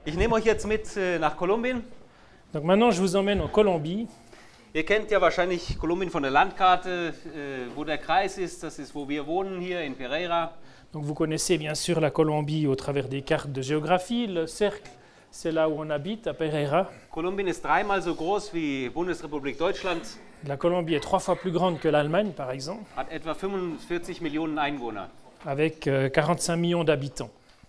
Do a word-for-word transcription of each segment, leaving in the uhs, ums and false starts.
Ich nehme euch jetzt mit äh, nach Kolumbien. Donc maintenant, je vous emmène en Colombie. Ihr kennt ja wahrscheinlich Kolumbien von der Landkarte, äh, wo der Kreis ist. Das ist, wo wir wohnen hier in Pereira. Donc vous connaissez bien sûr la Colombie au travers des cartes de géographie. Le cercle, c'est là où on habite, à Pereira. Kolumbien ist dreimal so groß wie Bundesrepublik Deutschland. La Colombie est trois fois plus grande que l'Allemagne, par exemple, Hat etwa fünfundvierzig Millionen Einwohner. avec euh, quarante-cinq millions d'habitants.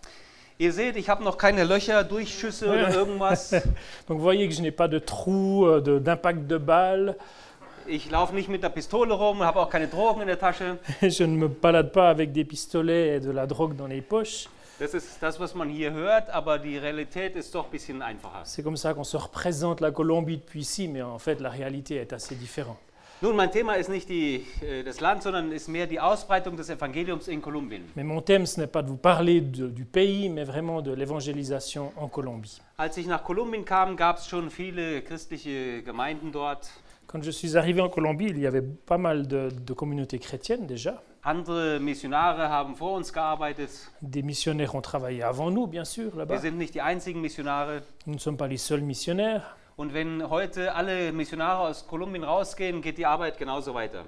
Ihr seht, ich habe noch keine Löcher, Durchschüsse oder irgendwas. Donc vous voyez que je n'ai pas de trous, euh, de- d'impact de balles. Ich laufe nicht mit der Pistole rum, habe auch keine Drogen in der Tasche. Je ne me balade pas avec des pistolets et de la drogue dans les poches. Das ist das, was man hier hört, aber die Realität ist doch ein bisschen einfacher. C'est comme ça qu'on se représente la Colombie depuis ici, mais en fait la réalité est assez différente. Nun, mein Thema ist nicht die, äh, das Land, sondern ist mehr die Ausbreitung des Evangeliums in Kolumbien. Mais mon thème, ce n'est pas de vous parler de- du pays, mais vraiment de l'évangélisation en Colombie. Als ich nach Kolumbien kam, gab es schon viele christliche Gemeinden dort. Quand je suis arrivé en Colombie, il y avait pas mal de, de communautés chrétiennes déjà. Andere Missionare haben vor uns gearbeitet. Des missionnaires ont travaillé avant nous, bien sûr, Wir là-bas. sind nicht die einzigen Missionare. Nous ne sommes pas les seuls missionnaires. Und wenn heute alle Missionare aus Kolumbien rausgehen, geht die Arbeit genauso weiter.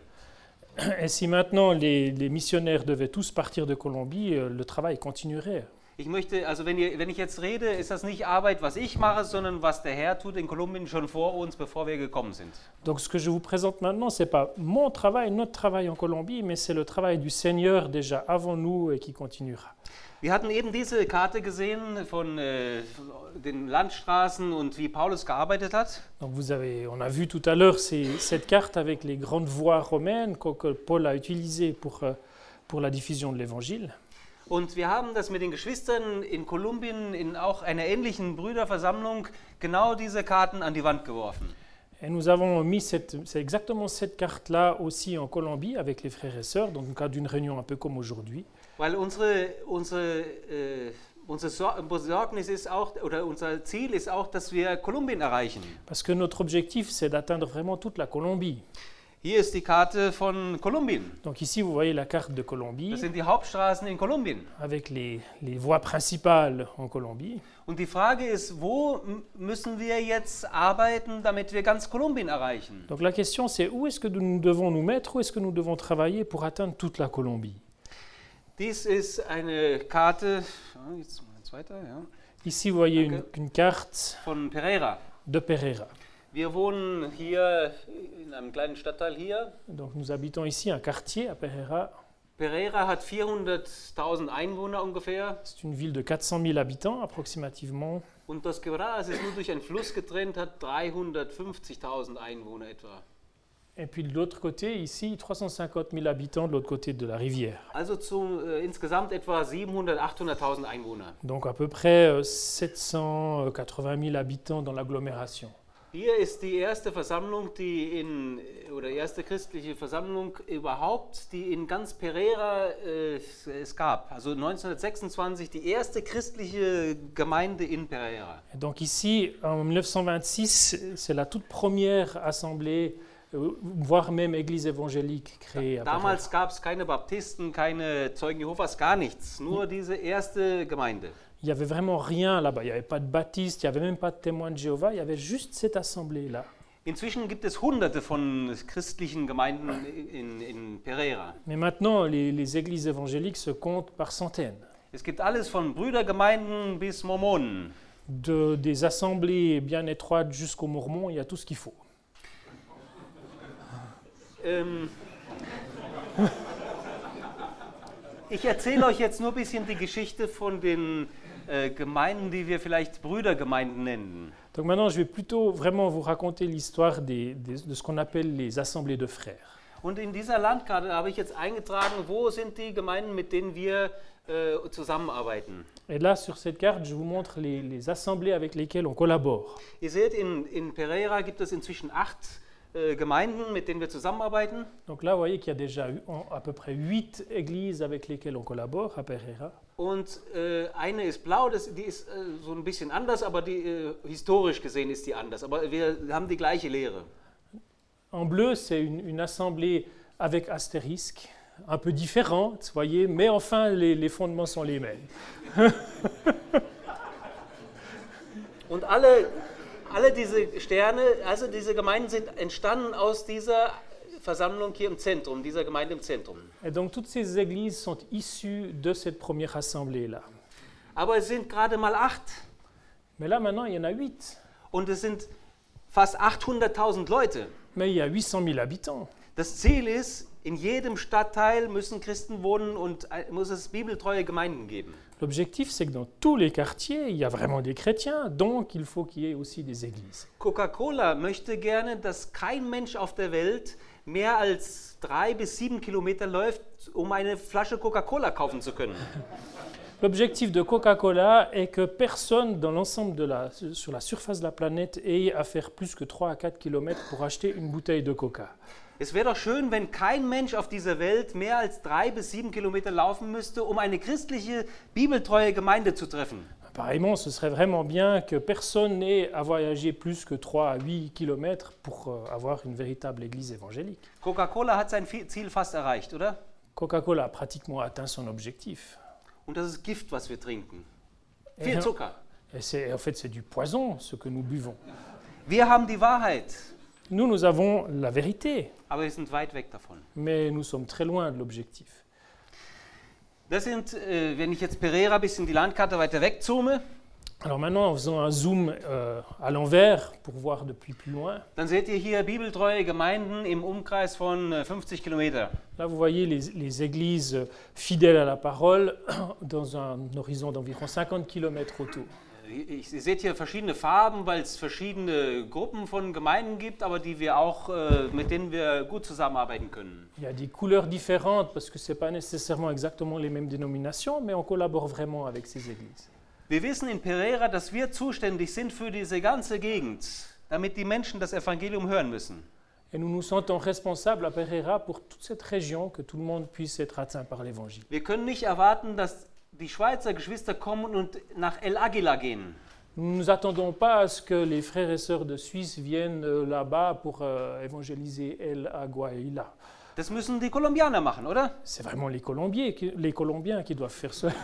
Et si maintenant les, les missionnaires devaient tous partir de Colombie, euh, le travail continuerait. Ich möchte, also wenn, ihr, wenn ich jetzt rede, ist das nicht Arbeit, was ich mache, sondern was der Herr tut in Kolumbien schon vor uns, bevor wir gekommen sind. Donc ce que je vous présente maintenant, ce n'est pas mon travail, notre travail en Colombie, mais c'est le travail du Seigneur déjà avant nous et qui continuera. Wir hatten eben diese Karte gesehen von äh, den Landstraßen und wie Paulus gearbeitet hat. Donc vous avez, on a vu tout à l'heure ces- cette carte avec les grandes voies romaines que, que Paul a utilisées pour, euh, pour la diffusion de l'Évangile. Und wir haben das mit den Geschwistern in Kolumbien in auch einer ähnlichen Brüderversammlung genau diese Karten an die Wand geworfen. Et nous avons mis cette, c'est exactement cette carte-là aussi en Colombie avec les frères et sœurs, dans le cadre d'une réunion un peu comme aujourd'hui. Weil unsere, unsere, äh, unsere Sor- Besorgnis ist auch, oder unser Ziel ist auch, dass wir Kolumbien erreichen. Parce que notre objectif, c'est d'atteindre vraiment toute la Colombie. Hier ist die Karte von Kolumbien. Donc ici, vous voyez la carte de Das Colombie sind die Hauptstraßen in Kolumbien. avec les, les voies principales en Colombie. Und die Frage ist, wo m- müssen wir jetzt arbeiten, damit wir ganz Kolumbien erreichen? Donc la question, c'est où est-ce que nous devons nous mettre, où est-ce que nous devons travailler pour atteindre toute la Colombie. Dies ist eine Karte, ja, jetzt mal eins weiter, ja, Ici, vous voyez une, Ok. une carte von Pereira. de Pereira. Wir wohnen hier in einem kleinen Stadtteil hier. Donc nous habitons ici un quartier à Pereira. Pereira hat vierhunderttausend Einwohner ungefähr. C'est une ville de quatre cent mille habitants approximativement. Und das Quebras ist nur durch einen Fluss getrennt, hat dreihundertfünfzigtausend Einwohner etwa. Et puis de l'autre côté, ici, trois cent cinquante mille habitants de l'autre côté de la rivière. Also zu, äh, insgesamt etwa siebenhunderttausend, achthunderttausend Einwohner. Donc à peu près euh, sept cent quatre-vingt mille habitants dans l'agglomération. Hier ist die erste Versammlung, die in, oder erste christliche Versammlung überhaupt, die in ganz Pereira äh, es, es gab. Also neunzehnhundertsechsundzwanzig die erste christliche Gemeinde in Pereira. Et donc ici, en mille neuf cent vingt-six, c'est la toute première assemblée, euh, voire même église évangélique créée à Pereira. Damals gab es keine Baptisten, keine Zeugen Jehovas, gar nichts. Nur diese erste Gemeinde. Il n'y avait vraiment rien là-bas. Il n'y avait pas de baptiste, il n'y avait même pas de témoins de Jéhovah. Il y avait juste cette assemblée-là. Inzwischen gibt es hunderte von christlichen Gemeinden in, in Pereira. Mais maintenant, les, les églises évangéliques se comptent par centaines. Es gibt alles von Brüdergemeinden bis Mormonen. De, des assemblées bien étroites jusqu'aux Mormons, il y a tout ce qu'il faut. Ähm, ich erzähle euch jetzt nur ein bisschen die Geschichte von den äh, Gemeinden, die wir vielleicht Brüdergemeinden nennen. Donc maintenant, je vais plutôt vraiment vous raconter l'histoire des, des- de ce qu'on appelle les assemblées de frères. Und in dieser Landkarte habe ich jetzt eingetragen, wo sind die Gemeinden, mit denen wir äh, zusammenarbeiten. Et là, sur cette carte, je vous montre les, les assemblées avec lesquelles on collabore. Ihr seht, in, in Pereira gibt es inzwischen acht äh, Gemeinden, mit denen wir zusammenarbeiten. Donc là, vous voyez qu'il y a déjà eu- en- à peu près huit églises avec lesquelles on collabore à Pereira. Und äh, eine ist blau, das, die ist äh, so ein bisschen anders, aber die, äh, historisch gesehen ist die anders. Aber wir haben die gleiche Lehre. En bleu, c'est une, une assemblée avec astérisque, un peu différente, vous voyez, mais enfin, les, les fondements sont les mêmes. Und alle, alle diese Sterne, also diese Gemeinden sind entstanden aus dieser Versammlung hier im Zentrum, dieser Gemeinde im Zentrum. Et donc toutes ces églises sont issues de cette première assemblée-là. Aber es sind gerade mal acht. Mais là maintenant, il y en a huit. Und es sind fast achthunderttausend Leute. Mais il y a huit cent mille habitants. Das Ziel ist, in jedem Stadtteil müssen Christen wohnen und muss es bibeltreue Gemeinden geben. L'objectif, c'est que dans tous les quartiers, il y a vraiment des chrétiens, donc il faut qu'il y ait aussi des églises. Coca-Cola möchte gerne, dass kein Mensch auf der Welt mehr als drei bis sieben Kilometer läuft, um eine Flasche Coca-Cola kaufen zu können. L'objectif de Coca-Cola est que personne dans l'ensemble de la, sur la surface de la planète ait à faire plus que trois à quatre kilomètres pour acheter une bouteille de Coca. Es wäre doch schön, wenn kein Mensch auf dieser Welt mehr als drei bis sieben Kilometer laufen müsste, um eine christliche, bibeltreue Gemeinde zu treffen. Pareillement, ce serait vraiment bien que personne n'ait à voyager plus que trois à huit kilomètres pour euh, avoir une véritable église évangélique. Coca-Cola hat sein Ziel fast erreicht, oder? Coca-Cola a pratiquement atteint son objectif. Und das ist Gift, was wir trinken. Et, Viel Zucker. et c'est, en fait, c'est du poison, ce que nous buvons. Wir haben die Wahrheit, Nous, nous avons la vérité, aber wir sind weit weg davon. mais nous sommes très loin de l'objectif. Das sind, äh, wenn ich jetzt Pereira bis in die Landkarte weiter wegzoome, Alors maintenant, en faisant un zoom euh, à l'envers pour voir depuis plus loin, dann seht ihr hier bibeltreue Gemeinden im Umkreis von äh, fünfzig Kilometer. là vous voyez les, les églises fidèles à la parole dans un horizon d'environ cinquante kilomètres autour. Ich, ihr seht hier verschiedene Farben, weil es verschiedene Gruppen von Gemeinden gibt, aber die wir auch, äh, mit denen wir gut zusammenarbeiten können. Il y a des couleurs différentes parce que ce n'est pas nécessairement exactement les mêmes dénominations, mais on collabore vraiment avec ces églises. Wir wissen in Pereira, dass wir zuständig sind für diese ganze Gegend, damit die Menschen das Evangelium hören müssen. Et nous nous sentons responsables à Pereira pour toute cette région, que tout le monde puisse être atteint par l'Évangile. Wir können nicht erwarten, dass die Schweizer Geschwister kommen und nach El Águila gehen. Nous ne nous attendons pas à ce que les frères et sœurs de Suisse viennent euh, là-bas pour euh, évangéliser El Aguaila. Das müssen die Kolumbianer machen, oder? C'est vraiment les Colombiens qui, les Colombiens qui doivent faire ce,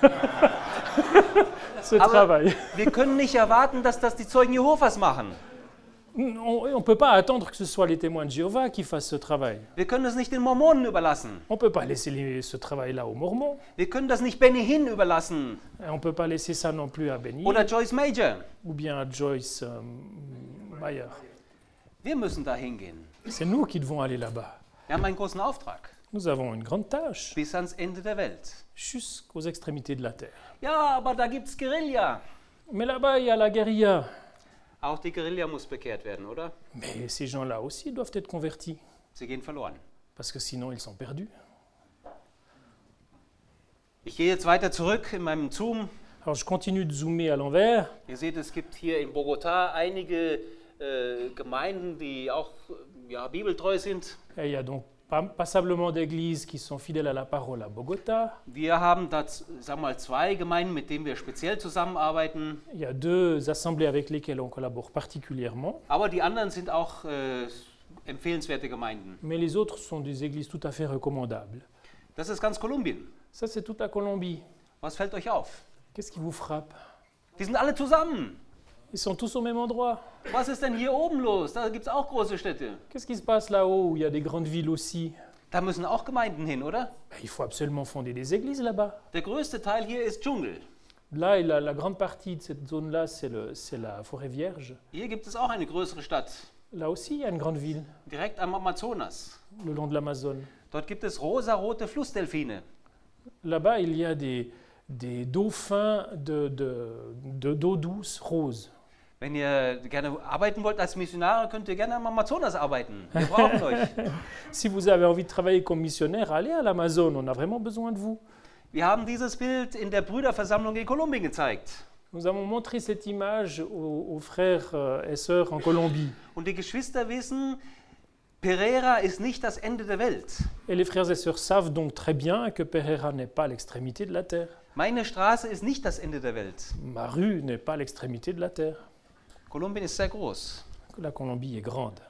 ce Aber travail. wir können nicht erwarten, dass das die Zeugen Jehovas machen. On ne peut pas attendre que ce soit les témoins de Jéhovah qui fassent ce travail. Wir können es nicht den Mormonen überlassen. On ne peut pas laisser les- ce travail-là aux Mormons. Wir können das nicht Benny Hinn überlassen Et on ne peut pas laisser ça non plus à Benny oder Joyce Major. ou bien à Joyce euh, Meyer. Wir müssen da hingehen. C'est nous qui devons aller là-bas. Wir haben einen großen Auftrag Nous avons une grande tâche bis ans Ende der Welt. jusqu'aux extrémités de la terre. Ja, aber da gibt's Guerilla. Mais là-bas, il y a la guérilla. Auch die Guerilla muss bekehrt werden, oder? Mais ces gens-là aussi doivent être convertis, Sie gehen verloren. parce que sinon ils sont perdus. Ich gehe jetzt weiter zurück in meinem Zoom. Alors je continue de zoomer à l'envers. Ihr seht, es gibt hier in Bogotá einige äh, Gemeinden, die auch ja, bibeltreu sind. Et il y a donc pas- passablement d'églises qui sont fidèles à la parole à Bogota. Wir haben da, sagen wir mal, zwei Gemeinden, mit denen wir speziell zusammenarbeiten. Il y a deux assemblées avec lesquelles on collabore particulièrement. Aber die anderen sind auch äh, empfehlenswerte Gemeinden. Mais les autres sont des églises tout à fait recommandables. Das ist ganz Kolumbien. Ça, c'est toute la Colombie. Was fällt euch auf? Qu'est-ce qui vous frappe? Die sind alle zusammen. Ils sont tous au même endroit. Was ist denn hier oben los? Da gibt es auch große Städte. Qu'est-ce qui se passe là-haut où il y a des grandes villes aussi? Da müssen auch Gemeinden hin, oder? Ben, il faut absolument fonder des églises là-bas. Der größte Teil hier ist Dschungel. Là, la, la grande partie de cette zone-là, c'est, le, c'est la forêt vierge. Hier gibt es auch eine größere Stadt, Là aussi, il y a une grande ville, direkt am Amazonas. le long de l'Amazone. Dort gibt es rosarote Flussdelfine. Là-bas, il y a des, des dauphins de, de, de, d'eau douce rose. Wenn ihr gerne arbeiten wollt als Missionare, könnt ihr gerne am Amazonas arbeiten. Wir brauchen euch. Si vous avez envie de travailler comme missionnaire, allez à l'Amazone, on a vraiment besoin de vous. Wir haben dieses Bild in der Brüderversammlung in Kolumbien gezeigt. Nous avons montré cette image aux, aux frères euh, et sœurs en Colombie. Und die Geschwister wissen, Pereira ist nicht das Ende der Welt. Et les frères et sœurs savent donc très bien que Pereira n'est pas l'extrémité de la terre. Meine Straße ist nicht das Ende der Welt. Ma rue n'est pas l'extrémité de la terre. Kolumbien ist sehr groß. La Colombie est grande.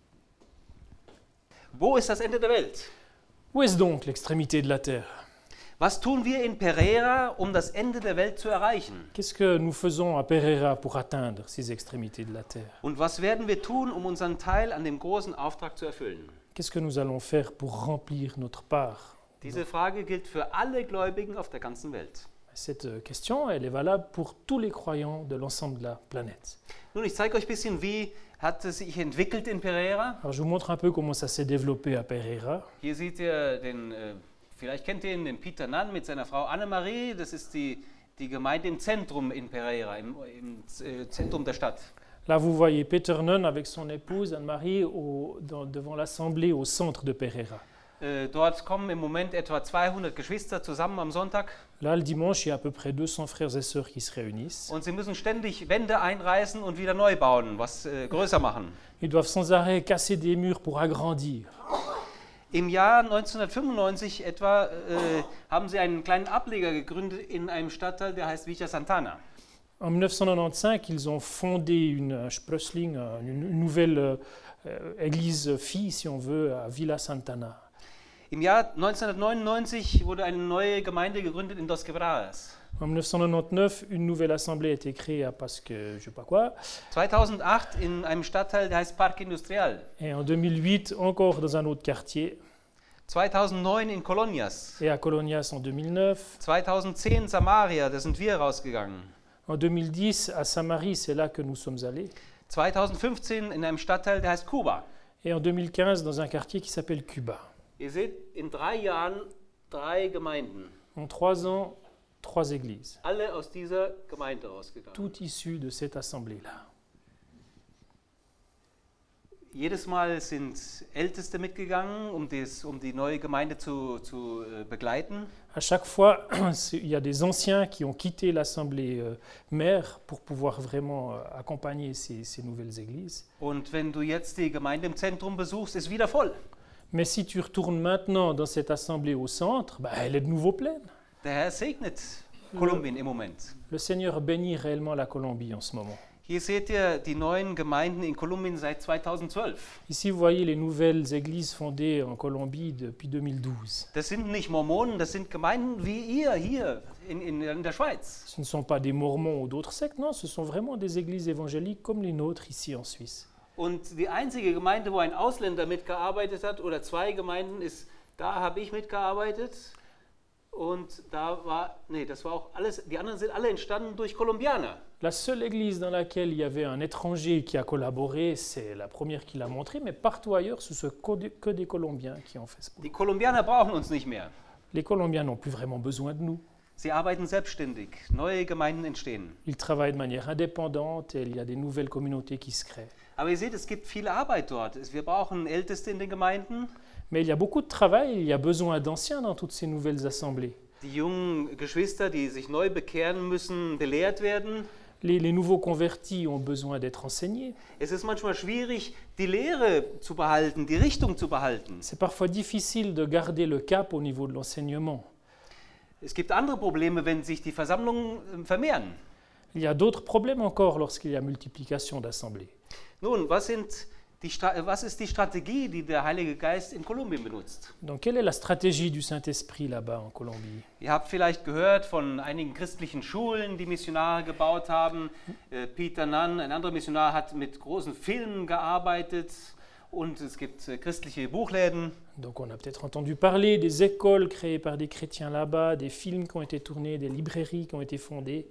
Wo ist das Ende der Welt? Où est-ce donc l'extrémité de la terre? Was tun wir in Pereira, um das Ende der Welt zu erreichen? Qu'est-ce que nous faisons à Pereira pour atteindre ces extrémités de la terre? Und was werden wir tun, um unseren Teil an dem großen Auftrag zu erfüllen? Qu'est-ce que nous allons faire pour remplir notre part? Diese Frage gilt für alle Gläubigen auf der ganzen Welt. Cette question, elle est valable pour tous les croyants de l'ensemble de la planète. Nun, ich zeige euch ein bisschen, wie hat es sich entwickelt in Pereira. Alors je vous montre un peu comment ça s'est développé à Pereira. Hier seht ihr den, äh, vielleicht kennt ihr ihn, den Peter Nunn mit seiner Frau Annemarie. Das ist die, die Gemeinde im Zentrum in Pereira, im, im äh, Zentrum der Stadt. Là, vous voyez Peter Nunn avec son épouse Anne-Marie au- dans- devant l'assemblée au centre de Pereira. Äh, dort kommen im Moment etwa zweihundert Geschwister zusammen am Sonntag Là, le dimanche, il y a à peu près deux cents frères et sœurs qui se réunissent. und sie müssen ständig Wände einreißen und wieder neu bauen, was äh, größer machen. Ils doivent sans arrêt casser des murs pour agrandir. Im Jahr neunzehnhundertfünfundneunzig etwa äh, haben sie einen kleinen Ableger gegründet in einem Stadtteil, der heißt Villa Santana. En dix-neuf neunante-cinq, ils ont fondé une euh, Sprössling, euh, une nouvelle euh, euh, église fille, si on veut, à Villa Santana. Im Jahr neunzehnhundertneunundneunzig wurde eine neue Gemeinde gegründet in Dos Quebradas. En dix-neuf quatre-vingt-dix-neuf, une nouvelle assemblée a été créée à parce que je sais pas quoi. zweitausendacht in einem Stadtteil, der heißt Parque Industrial. Et en deux mille huit, encore dans un autre quartier. zweitausendneun in Colonias. Et à Colonias en deux mille neuf. zweitausendzehn Samaria, da sind wir rausgegangen. En deux mille dix, à Samarie, c'est là que nous sommes allés. zweitausendfünfzehn in einem Stadtteil, der heißt Kuba. Et en deux mille quinze, dans un quartier qui s'appelle Cuba. Ihr seht, in drei Jahren drei Gemeinden. En trois ans, trois églises. Alle aus dieser Gemeinde rausgegangen. Toutes issues de cette assemblée-là. Jedes Mal sind Älteste mitgegangen, um, des, um die neue Gemeinde zu, zu äh, begleiten. À chaque fois, c'est- il y a des anciens qui ont quitté l'assemblée euh, mère pour pouvoir vraiment euh, accompagner ces, ces nouvelles églises. Und wenn du jetzt die Gemeinde im Zentrum besuchst, ist wieder voll. Mais si tu retournes maintenant dans cette assemblée au centre, bah, elle est de nouveau pleine. Der Herr segnet Kolumbien im Moment. Le Seigneur bénit réellement la Colombie en ce moment. Hier seht ihr die neuen Gemeinden in Kolumbien seit zweitausendzwölf. Ici, vous voyez les nouvelles églises fondées en Colombie depuis deux mille douze. Das sind nicht Mormonen, das sind Gemeinden wie ihr hier in, in, in der Schweiz. Ce ne sont pas des Mormons ou d'autres sectes, non, ce sont vraiment des églises évangéliques comme les nôtres ici en Suisse. Und die einzige Gemeinde, wo ein Ausländer mitgearbeitet hat, oder zwei Gemeinden, ist, da habe ich mitgearbeitet. Und da war, nee, das war auch alles, die anderen sind alle entstanden durch Kolumbianer. La seule église dans laquelle il y avait un étranger qui a collaboré, c'est la première qui l'a montré, mais partout ailleurs, ce sont que des, que des Colombiens qui ont fait ce boulot. Die Kolumbianer brauchen uns nicht mehr. Les Colombiens n'ont plus vraiment besoin de nous. Sie arbeiten selbstständig. Neue Gemeinden entstehen. Ils travaillent de manière indépendante et il y a des nouvelles communautés qui se créent. Aber ihr seht, es gibt viel Arbeit dort. Wir brauchen Älteste in den Gemeinden. Mais il y a beaucoup de travail, il y a besoin d'anciens dans toutes ces nouvelles assemblées. Die jungen Geschwister, die sich neu bekehren müssen, belehrt werden. Les, les nouveaux convertis ont besoin d'être enseignés. Es ist manchmal schwierig, die Lehre zu behalten, die Richtung zu behalten. C'est parfois difficile de garder le cap au niveau de l'enseignement. Es gibt andere Probleme, wenn sich die Versammlungen äh, vermehren. Il y a d'autres problèmes encore lorsqu'il y a multiplication d'assemblées. Nun, was, sind die, Stra- was ist die Strategie, die der Heilige Geist in Kolumbien benutzt? Donc quelle est la stratégie du Saint-Esprit là-bas en Colombie? Ihr habt vielleicht gehört von einigen christlichen Schulen, die Missionare gebaut haben. Äh, Peter Nunn, ein anderer Missionar, hat mit großen Filmen gearbeitet. Und es gibt äh, christliche Buchläden. Donc on a peut-être entendu parler des écoles créées par des chrétiens là-bas, des films qui ont été tournés, des librairies qui ont été fondées.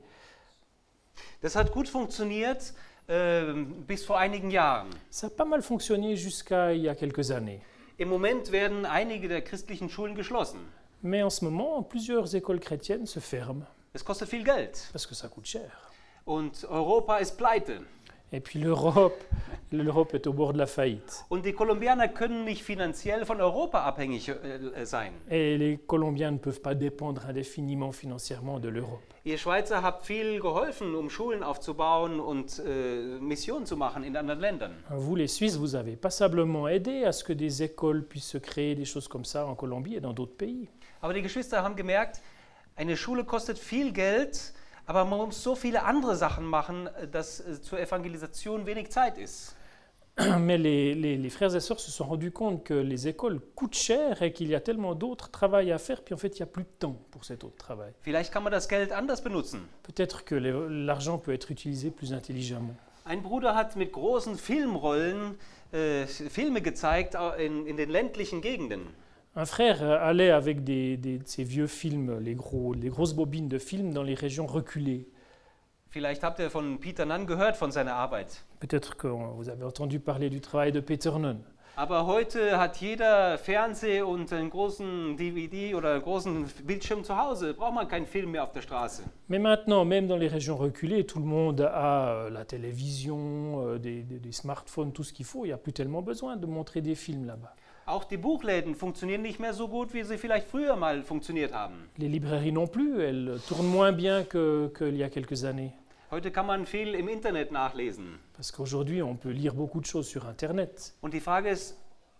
Das hat gut funktioniert äh, bis vor einigen Jahren. Ça a pas mal fonctionné jusqu'à il y a quelques années. Im Moment werden einige der christlichen Schulen geschlossen. Mais en ce moment, plusieurs écoles chrétiennes se ferment Es kostet viel Geld. parce que ça coûte cher. Und Europa ist pleite. Et puis l'Europe, l'Europe est au bord de la faillite. Und die Kolumbianer können nicht finanziell von Europa abhängig äh, sein. Et les Colombiens ne peuvent pas dépendre indéfiniment financièrement de l'Europe. Ihr Schweizer habt viel geholfen, um Schulen aufzubauen und äh, Missionen zu machen in anderen Ländern. Vous, les Suisses, vous avez passablement aidé à ce que des écoles puissent se créer, des choses comme ça en Colombie et dans d'autres pays. Aber die Geschwister haben gemerkt, eine Schule kostet viel Geld, aber man muss so viele andere Sachen machen, dass äh, zur Evangelisation wenig Zeit ist. Mais les, les- les frères et sœurs se sont rendus compte que les écoles coûtent cher et qu'il y a tellement d'autres travail à faire, puis en fait, il n'y a plus de temps pour cet autre travail. Vielleicht kann man das Geld anders benutzen. Peut-être que les- l'argent peut être utilisé plus intelligemment. Ein Bruder hat mit großen Filmrollen äh, Filme gezeigt äh, in, in den ländlichen Gegenden. Un frère euh, allait avec des, des- de ces vieux films, les, gros, les grosses bobines de films dans les régions reculées. Vielleicht habt ihr von Peter Nunn gehört, von seiner Arbeit. Peut-être que vous avez entendu parler du travail de Peter Nunn. Aber heute hat jeder Fernseh und einen großen D V D oder einen großen Bildschirm zu Hause. Braucht man keinen Film mehr auf der Straße. Mais maintenant, même dans les régions reculées, tout le monde a euh, la télévision, euh, des, des- des smartphones, tout ce qu'il faut. Il n'y a plus tellement besoin de montrer des films là-bas. Auch die Buchläden funktionieren nicht mehr so gut, wie sie vielleicht früher mal funktioniert haben. Les librairies non plus, elles tournent moins bien que- qu'il y a quelques années. Heute kann man viel im Internet nachlesen. Parce qu'aujourd'hui, on peut lire beaucoup de choses sur Internet. Und die Frage ist,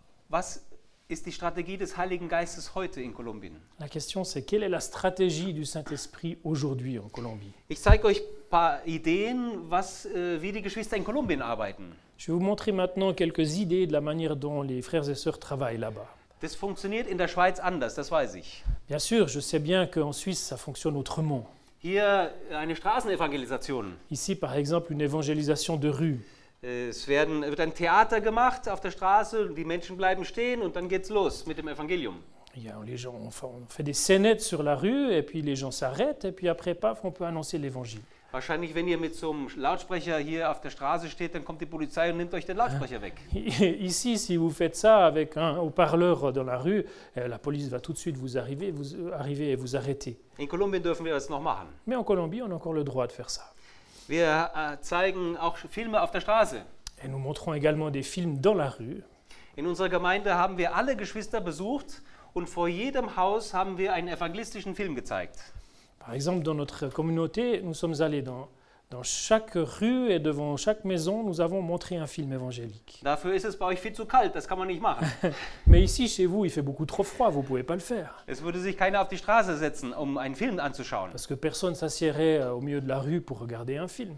was ist die Strategie des Heiligen Geistes heute in Kolumbien? La question, c'est quelle est la stratégie du Saint-Esprit aujourd'hui en Colombie? Ich zeige euch ein paar Ideen, was, äh, wie die Geschwister in Kolumbien arbeiten. Je vais vous montrer maintenant quelques idées de la manière dont les frères et sœurs travaillent là-bas. Das funktioniert in der Schweiz anders, das weiß ich. Bien sûr, je sais bien qu'en Suisse, ça fonctionne autrement. Hier eine Straßenevangelisation. Ici, par exemple, une évangélisation de rue. Es werden, wird ein Theater gemacht auf der Straße, die Menschen bleiben stehen und dann geht's los mit dem Evangelium. Il y a- les gens, on fait- on fait des scénettes sur la rue, et puis les gens s'arrêtent, et puis après, paf, on peut annoncer l'évangile. Wahrscheinlich, wenn ihr mit so einem Lautsprecher hier auf der Straße steht, dann kommt die Polizei und nimmt euch den Lautsprecher weg. Ici, si vous faites ça avec un haut-parleur dans la rue, euh, la police va tout de suite vous arriver, vous euh, arriver et vous arrêter. In Kolumbien dürfen wir das noch machen. Mais en Colombie, on a encore le droit de faire ça. Wir äh, zeigen auch Filme auf der Straße. Et nous montrons également des films dans la rue. In unserer Gemeinde haben wir alle Geschwister besucht und vor jedem Haus haben wir einen evangelistischen Film gezeigt. Par exemple, dans notre communauté, nous sommes allés dans, dans chaque rue et devant chaque maison, nous avons montré un film évangélique. Dafür ist es bei euch viel zu kalt, das kann man nicht machen. Mais ici, chez vous, il fait beaucoup trop froid, vous ne pouvez pas le faire. Es würde sich keiner auf die Straße setzen, um einen Film anzuschauen. Parce que personne s'assiérait euh, au milieu de la rue pour regarder un film.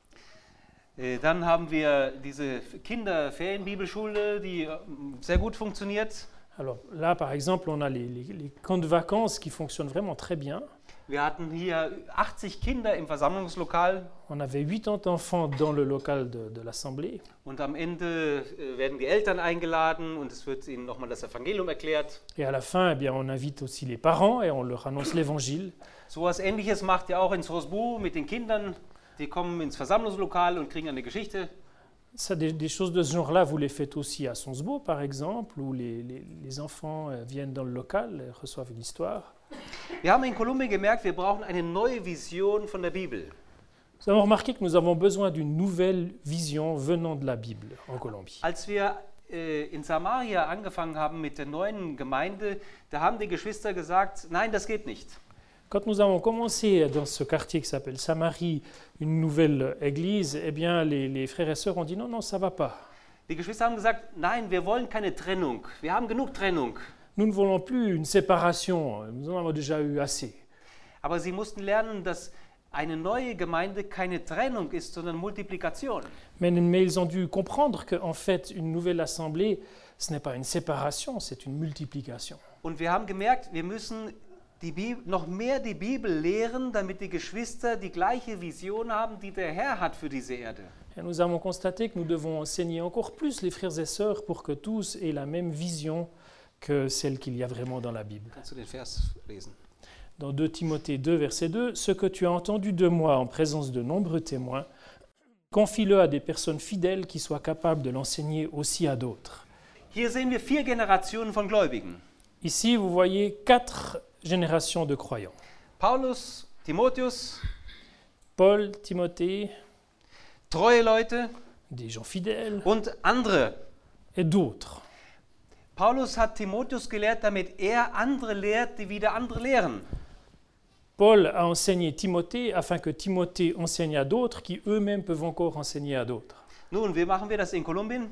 Äh, Dann haben wir diese Kinderferienbibelschule, die äh, sehr gut funktioniert. Alors là, par exemple, on a les, les- les camps de vacances qui fonctionnent vraiment très bien. Wir hatten hier achtzig Kinder im Versammlungslokal On avait quatre-vingts enfants dans le local de, de l'Assemblée. und am Ende äh, werden die Eltern eingeladen und es wird ihnen nochmal das Evangelium erklärt. Et à la fin, eh bien, on invite aussi les parents et on leur annonce l'évangile. So etwas Ähnliches macht ihr auch in Sosbu mit den Kindern. Die kommen ins Versammlungslokal und kriegen eine Geschichte. Ça, des, des choses de ce genre-là, vous les faites aussi à Sonsbo, par exemple, où les, les- les enfants euh, viennent dans le local et reçoivent une histoire. Wir haben in Kolumbien gemerkt, wir brauchen eine neue Vision von der Bibel. Nous avons remarqué que nous avons besoin d'une nouvelle vision venant de la Bible en Colombie. Als wir äh, in Samaria angefangen haben mit der neuen Gemeinde, da haben die Geschwister gesagt, nein, das geht nicht. Quand nous avons commencé dans ce quartier qui s'appelle Samarie, une nouvelle église, eh bien, les, les frères et sœurs ont dit non, non, ça ne va pas. Die Geschwister haben gesagt, nein, wir wollen keine Trennung. Wir haben genug Trennung. Nous ne voulons plus une séparation, nous en avons déjà eu assez. Aber sie mussten lernen, dass eine neue Gemeinde keine Trennung ist, sondern Multiplikation. Mais, mais ils ont dû comprendre qu'en fait, une nouvelle assemblée, ce n'est pas une séparation, c'est une multiplication. Und wir haben gemerkt, wir müssen die Bibel, noch mehr die Bibel lehren, damit die Geschwister die gleiche Vision haben, die der Herr hat für diese Erde. Et nous avons constaté que nous devons enseigner encore plus les frères et sœurs pour que tous aient la même vision que celle qu'il y a vraiment dans la Bible. Kannst du den Vers lesen? Dans deux Timothée deux, verset deux, « Ce que tu as entendu de moi en présence de nombreux témoins, confie-le à des personnes fidèles qui soient capables de l'enseigner aussi à d'autres. Hier sehen wir vier Generationen von Gläubigen. » Ici, vous voyez quatre générations de croyants. Paulus, Timotheus, Paul, Timothée, treue Leute des gens fidèles und andere. et d'autres. Paulus hat Timotheus gelehrt, damit er andere lehrt, die wieder andere lehren. Paul a enseigné Timothée afin que Timothée enseigne à d'autres qui eux-mêmes peuvent encore enseigner à d'autres. Nun, wie machen wir das in Kolumbien?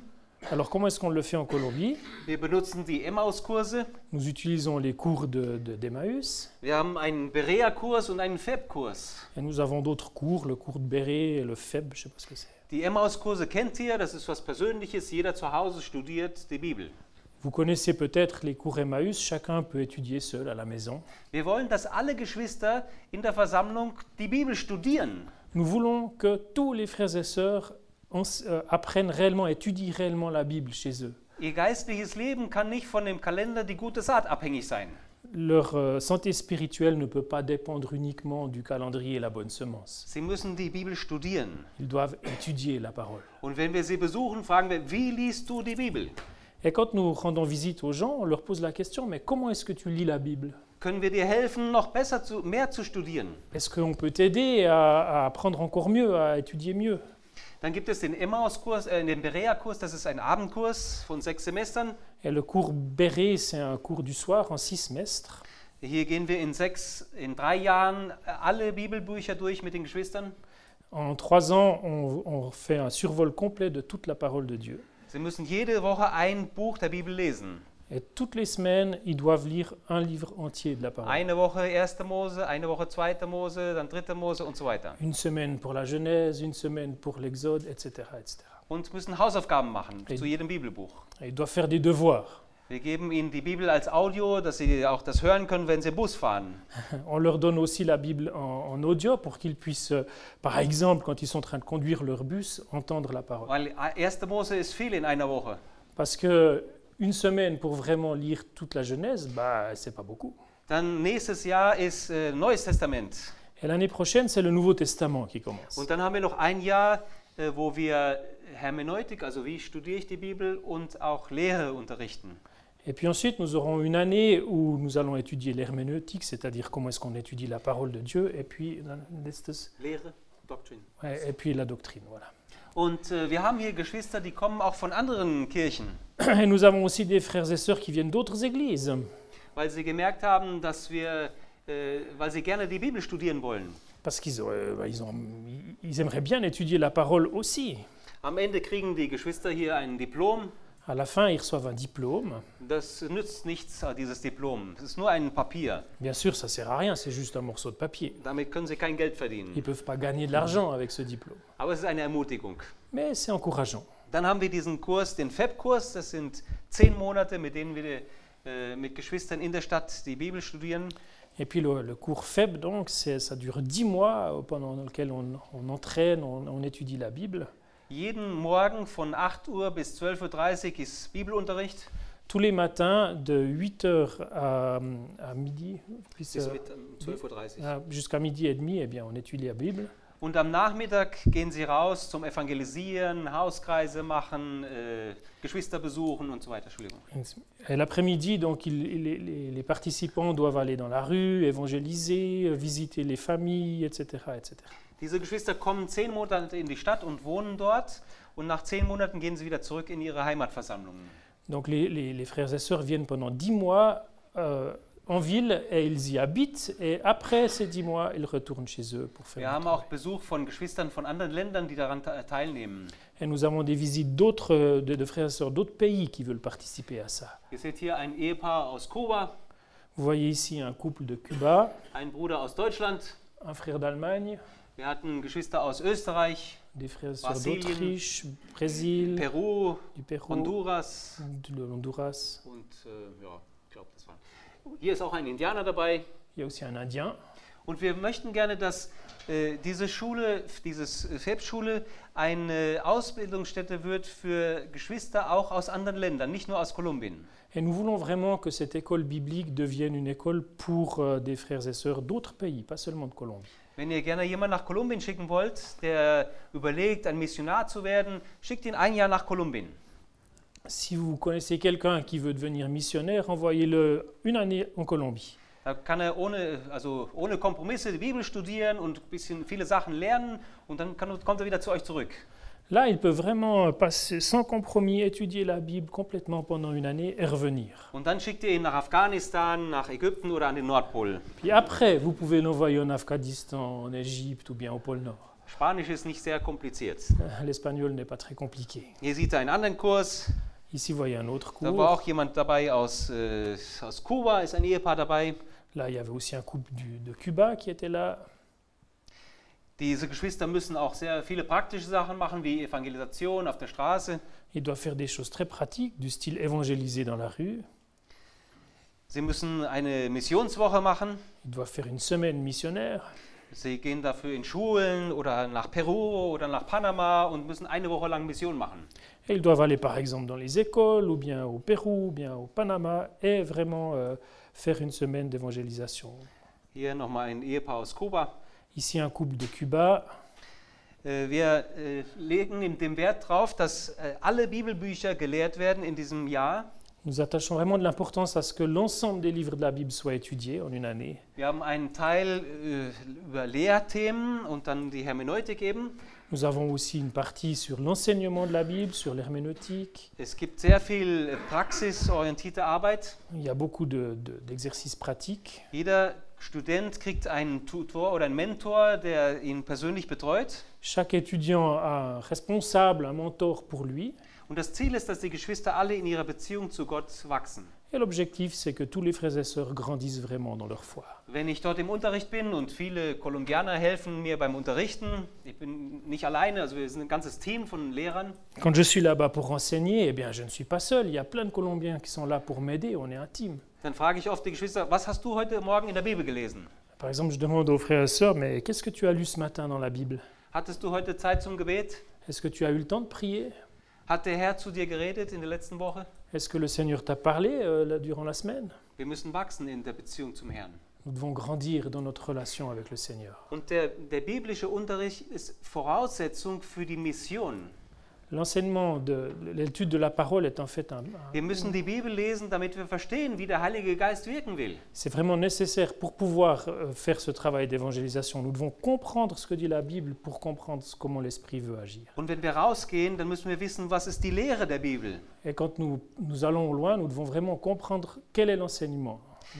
Alors comment est-ce qu'on le fait en Colombie? Wir benutzen die Emmaus-Kurse. Nous utilisons les cours de, de, d'Emmaüs. Wir haben einen Berea-Kurs und einen F E B-Kurs. Et nous avons d'autres cours, le cours de Béré et le F E B, je ne sais pas ce que c'est. Die Emmaus-Kurse kennt ihr, das ist was Persönliches. Jeder zu Hause studiert die Bibel. Vous connaissez peut-être les cours Emmaüs, chacun peut étudier seul à la maison. Wir wollen, dass alle Geschwister in der Versammlung die Bibel studieren. Nous voulons que tous les frères et sœurs euh, apprennent réellement, étudient réellement la Bible chez eux. Ihr geistliches Leben kann nicht von dem Kalender die gute Saat abhängig sein. Leur euh, santé spirituelle ne peut pas dépendre uniquement du calendrier et la bonne semence. Sie müssen die Bibel studieren. Ils doivent étudier la parole. Und wenn wir sie besuchen, fragen wir, wie liest du die Bibel? Et quand nous rendons visite aux gens, on leur pose la question, mais comment est-ce que tu lis la Bible? Können wir dir helfen, noch besser zu, mehr zu studieren? Est-ce qu'on peut t'aider à, à apprendre encore mieux, à étudier mieux? Dann gibt es den Emmaus-Kurs, äh, den Berea-Kurs, das ist ein Abendkurs von sechs Semestern. Et le cours Béré, c'est un cours du soir en six semestres. Hier gehen wir in sechs, in drei Jahren alle Bibelbücher durch mit den Geschwistern. En trois ans, on, on fait un survol complet de toute la parole de Dieu. Sie müssen jede Woche ein Buch der Bibel lesen. Et toutes les semaines, ils doivent lire un livre entier de la parole. Eine Woche erste Mose, eine Woche zweite Mose, dann dritte Mose und so weiter. Une semaine pour la Genèse, une semaine pour l'Exode, et cetera, et cetera. Und müssen Hausaufgaben machen Et- zu jedem Bibelbuch. Et ils doivent faire des devoirs. Wir geben ihnen die Bibel als Audio, dass sie auch das hören können, wenn sie Bus fahren. On leur donne aussi la Bible en, en audio pour qu'ils puissent, euh, par exemple, quand ils sont en train de conduire leur bus, entendre la parole. Weil erste Mose ist viel in einer Woche. Parce que une semaine pour vraiment lire toute la Genèse, bah, c'est pas beaucoup. Dann nächstes Jahr ist äh, Neues Testament. Et l'année prochaine, c'est le Nouveau Testament qui commence. Und dann haben wir noch ein Jahr, äh, wo wir Hermeneutik, also wie studiere ich die Bibel, und auch Lehre unterrichten. Et puis ensuite, nous aurons une année où nous allons étudier l'herméneutique, c'est-à-dire comment est-ce qu'on étudie la parole de Dieu, et puis, Lehre, Doctrine. ouais, et puis la doctrine. Voilà. Und äh, wir haben hier Geschwister, die kommen auch von anderen Kirchen, Et nous avons aussi des frères et sœurs qui viennent d'autres églises, weil sie gemerkt haben, dass wir, äh, weil sie gerne die Bibel studieren wollen. parce qu'ils ont, euh, bah, ils ont- ils aimeraient bien étudier la parole aussi. Am Ende kriegen die Geschwister hier ein Diplom. À la fin, ils reçoivent un diplôme. Das nützt nichts, dieses Diplom. Es ist nur ein Papier. Bien sûr, ça ne sert à rien, c'est juste un morceau de papier. Damit können sie kein Geld Ils verdienen. ne peuvent pas gagner de l'argent avec ce diplôme. Aber es ist eine Ermutigung. Mais c'est encourageant. Dann haben wir diesen Kurs, den F E B-Kurs. Das sind zehn Monate, mit denen wir äh, mit Geschwistern in der Stadt die Bibel studieren. Et puis le, le cours F E B, donc, c'est- ça dure dix mois euh, pendant lequel on, on entraîne, on, on étudie la Bible. Jeden Morgen von acht Uhr bis zwölf Uhr dreißig ist Bibelunterricht. Tous les matins, de huit heures à, à midi, puis, Bis euh, mit, ähm, zwölf Uhr dreißig. à- jusqu'à midi et demi, eh bien, on étudie la Bible. Und am Nachmittag gehen sie raus zum Evangelisieren, Hauskreise machen, äh, Geschwister besuchen und so weiter. Entschuldigung. Et l'après-midi, donc, il- il- les, les participants doivent aller dans la rue, évangéliser, euh, visiter les familles, et cetera, et cetera. Diese Geschwister kommen zehn Monate in die Stadt und wohnen dort. Und nach zehn Monaten gehen sie wieder zurück in ihre Heimatversammlungen. Donc les, les- les frères et sœurs viennent pendant dix mois euh, en ville et ils y habitent. Et après ces dix mois, ils retournent chez eux pour faire Wir le haben travail. auch Besuch von Geschwistern von anderen Ländern, die daran te- teilnehmen. Et nous avons des visites d'autres, euh, de, de frères et sœurs d'autres pays qui veulent participer à ça. Ihr seht hier ein Ehepaar aus Kuba, Vous voyez ici un couple de Cuba, ein Bruder aus Deutschland. un frère d'Allemagne, Wir hatten Geschwister aus Österreich, des frères et sœurs Brasilien, d'Autriche, Brésil, Peru, du Pérou, Honduras de Honduras. und äh, ja, ich glaube, das war. Hier ist auch ein Indianer dabei. Il y a aussi un Indien. Und wir möchten gerne, dass äh, diese Schule, dieses F E B-Schule eine Ausbildungsstätte wird für Geschwister auch aus anderen Ländern, nicht nur aus Kolumbien. Et nous voulons vraiment que cette école biblique devienne une école pour euh, des frères et sœurs d'autres pays, pas seulement de Colombie. Wenn ihr gerne jemanden nach Kolumbien schicken wollt, der überlegt, ein Missionar zu werden, schickt ihn ein Jahr nach Kolumbien. Si vous connaissez quelqu'un qui veut devenir missionnaire, envoyez-le une année en Colombie. Da kann er ohne, also ohne Kompromisse die Bibel studieren und ein bisschen viele Sachen lernen und dann kann, kommt er wieder zu euch zurück. Là, il peut vraiment passer sans compromis, étudier la Bible complètement pendant une année et revenir. Und dann schickt ihr ihn nach Afghanistan, nach Ägypten oder an den Nordpol. Puis après, vous pouvez l'envoyer en Afghanistan, en Égypte ou bien au pôle Nord. Spanisch ist nicht sehr kompliziert. L'espagnol n'est pas très compliqué. Hier sieht er einen anderen Kurs. Ici, vous voyez un autre Da war cours. auch jemand dabei aus, äh, aus Kuba, ist ein Ehepaar dabei. Là, il y avait aussi un couple du- de Cuba qui était là. Diese Geschwister müssen auch sehr viele praktische Sachen machen, wie Evangelisation auf der Straße. Ils doivent faire des choses très pratiques, du style évangéliser dans la rue. Sie müssen eine Missionswoche machen. Ils doivent faire une semaine missionnaire. Sie gehen dafür in Schulen oder nach Peru oder nach Panama und müssen eine Woche lang Mission machen. Et ils doivent aller par exemple dans les écoles, ou bien au Pérou, ou bien au Panama, et vraiment euh, faire une semaine d'évangélisation. Hier nochmal ein Ehepaar aus Kuba. Ici, un couple de Cuba. Äh, Wir äh, legen den Wert darauf, dass äh, alle Bibelbücher gelehrt werden in diesem Jahr. Nous attachons vraiment de l'importance à ce que l'ensemble des livres de la Bible soient étudiés en une année. Wir haben einen Teil äh, über Lehrthemen und dann die Hermeneutik eben. Nous avons aussi une partie sur l'enseignement de la Bible, sur l'herméneutique. Es gibt sehr viel äh, praxisorientierte Arbeit. Il y a beaucoup de- de- d'exercices pratiques. Jeder Student kriegt einen Tutor oder einen Mentor, der ihn persönlich betreut. Chaque étudiant a un responsable, un mentor pour lui. Und das Ziel ist, dass die Geschwister alle in ihrer Beziehung zu Gott wachsen. Et l'objectif, c'est que tous les frères et sœurs grandissent vraiment dans leur foi. Wenn ich dort im Unterricht bin und viele Kolumbianer helfen mir beim Unterrichten, ich bin nicht alleine, also wir sind ein ganzes Team von Lehrern, Quand je suis là-bas pour enseigner, eh bien, je ne suis pas seul. Il y a plein de Colombiens qui sont là pour m'aider. On est un team. dann frage ich oft die Geschwister, was hast du heute Morgen in der Bibel gelesen? Par exemple, je demande aux frères et sœurs, mais qu'est-ce que tu as lu ce matin dans la Bible? Hattest du heute Zeit zum Gebet? Est-ce que tu as eu le temps de prier? Hat der Herr zu dir geredet in der letzten Woche? Est-ce que le Seigneur t'a parlé euh, là, durant la semaine? Wir müssen wachsen in der Beziehung zum Herrn. Nous devons grandir dans notre relation avec le Seigneur. Und der, der biblische Unterricht ist Voraussetzung für die Mission. L'enseignement, de l'étude de la parole est en fait un, un- Wir müssen die Bibel lesen, damit wir verstehen, wie der Heilige Geist wirken will. c'est vraiment nécessaire pour pouvoir euh, faire ce travail d'évangélisation. Nous devons comprendre ce que dit la Bible pour comprendre ce- comment l'Esprit veut agir. Und wenn wir rausgehen, dann müssen wir wissen, was ist die Lehre der Bibel. Et quand nous, nous allons au loin, nous devons vraiment comprendre quel est l'enseignement.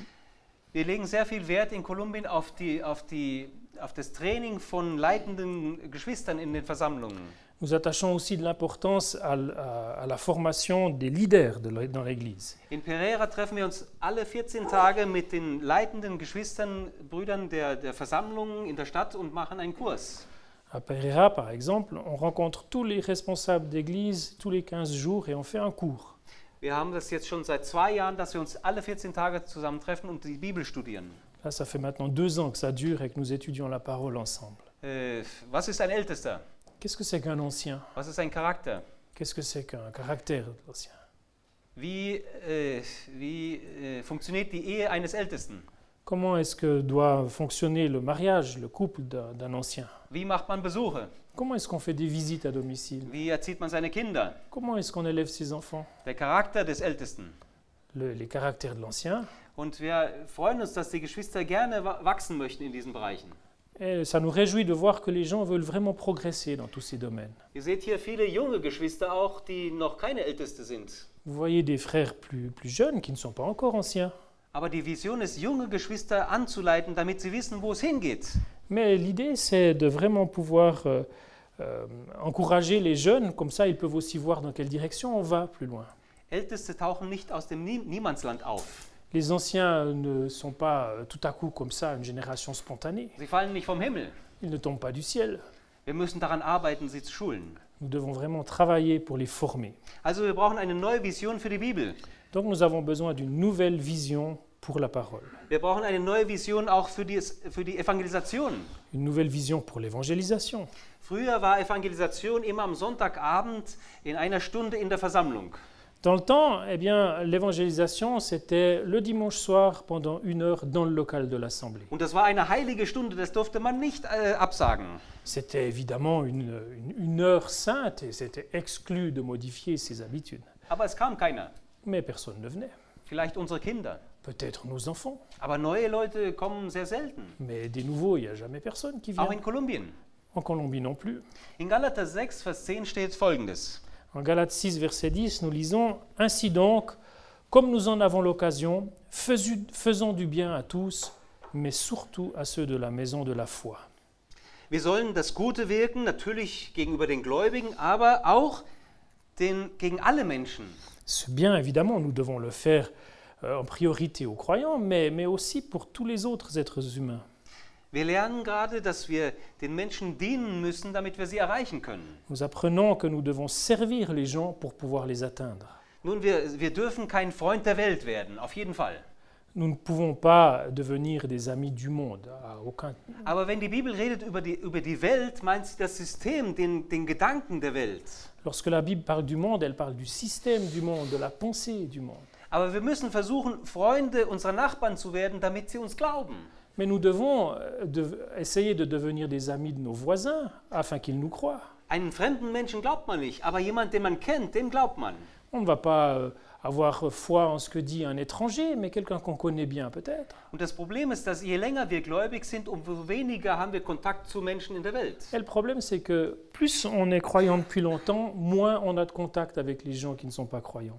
Wir legen sehr viel Wert in Kolumbien auf, die, auf, die, auf das Training von leitenden Geschwistern in den Versammlungen. Nous attachons aussi de l'importance à, l- à- à la formation des leaders de l'E- dans l'Église. In Pereira treffen wir uns alle vierzehn Tage mit den leitenden Geschwistern, Brüdern der, der Versammlungen in der Stadt und machen einen Kurs. À Pereira, par exemple, on rencontre tous les responsables d'Église tous les quinze jours et on fait un cours. Wir haben das jetzt schon seit zwei Jahren, dass wir uns alle vierzehn Tage zusammentreffen und die Bibel studieren. Là, ça fait maintenant deux ans que ça dure et que nous étudions la parole ensemble. Äh, was ist ein Ältester? Qu'est-ce que c'est qu'un ancien? Was ist ein Charakter? Qu'est-ce que c'est qu'un caractère d'ancien? Wie, äh, wie äh, funktioniert die Ehe eines Ältesten? Comment est-ce que doit fonctionner le mariage, le couple d'un d'un ancien? Wie macht man Besuche? Comment est-ce qu'on fait des visites à domicile? Wie erzieht man seine Kinder? Comment est-ce qu'on élève ses enfants? Der Charakter des Ältesten. Le- les caractères de l'ancien. Und wir freuen uns, dass die Geschwister gerne wa- wachsen möchten in diesen Bereichen. Et ça nous réjouit de voir que les gens veulent vraiment progresser dans tous ces domaines. Ihr seht hier viele junge Geschwister auch, die noch keine Älteste sind. Vous voyez des frères plus, plus jeunes qui ne sont pas encore anciens. Aber die Vision ist, junge Geschwister anzuleiten, damit sie wissen, wo es hingeht. Mais l'idée, c'est de vraiment pouvoir euh, euh, encourager les jeunes, comme ça ils peuvent aussi voir dans quelle direction on va plus loin. Älteste tauchen nicht aus dem Nie- Niemandsland auf. Les anciens ne sont pas euh, tout à coup comme ça une génération spontanée. Sie fallen nicht vom Himmel. Ils ne tombent pas du ciel. Wir müssen daran arbeiten, sie zu schulen. Nous devons vraiment travailler pour les former. Also wir brauchen eine neue Vision für die Bibel. Donc nous avons besoin d'une nouvelle vision pour la parole, Wir brauchen eine neue Vision auch für die, für die Evangelisation. une nouvelle vision pour l'évangélisation. Früher war Evangelisation immer am Sonntagabend in einer Stunde in der Versammlung. Dans le temps, eh bien, l'évangélisation, c'était le dimanche soir pendant une heure dans le local de l'Assemblée. Und das war eine heilige Stunde, das durfte man nicht äh, absagen. C'était évidemment une, une- une heure sainte et c'était exclu de modifier ses habitudes. Aber es kam keiner. Mais personne ne venait. Vielleicht unsere Kinder. Peut-être nos enfants. Aber neue Leute kommen sehr selten. Mais des nouveaux, il n'y a jamais personne qui vient. Auch in Kolumbien. En Colombie non plus. In Galater sechs, Vers zehn steht Folgendes. En Galates six, verset dix, nous lisons « Ainsi donc, comme nous en avons l'occasion, faisu- faisons du bien à tous, mais surtout à ceux de la maison de la foi. » Wir sollen das Gute wirken, natürlich gegenüber den Gläubigen, aber auch den, gegen alle Menschen. Ce bien, évidemment, nous devons le faire euh, en priorité aux croyants, mais, mais aussi pour tous les autres êtres humains. Wir lernen gerade, dass wir den Menschen dienen müssen, damit wir sie erreichen können. Nous apprenons que nous devons servir les gens pour pouvoir les atteindre. Nun, wir, wir dürfen kein Freund der Welt werden, auf jeden Fall. Nous ne pouvons pas devenir des amis du monde, à aucun... Aber wenn die Bibel redet über die, über die Welt, meint sie das System, den, den Gedanken der Welt. Lorsque la Bible parle du monde, elle parle du système du monde, de la pensée du monde. Aber wir müssen versuchen, Freunde unserer Nachbarn zu werden, damit sie uns glauben. Mais nous devons euh, de, essayer de devenir des amis de nos voisins afin qu'ils nous croient. Einen fremden Menschen glaubt man nicht, aber jemand, den man kennt, dem glaubt man. On ne va pas euh, avoir foi en ce que dit un étranger, mais quelqu'un qu'on connaît bien peut-être. Und das Problem ist, dass je länger wir gläubig sind, umso weniger haben wir Kontakt zu Menschen in der Welt. Et le problème, c'est que plus on est croyant depuis longtemps, moins on a de contact avec les gens qui ne sont pas croyants.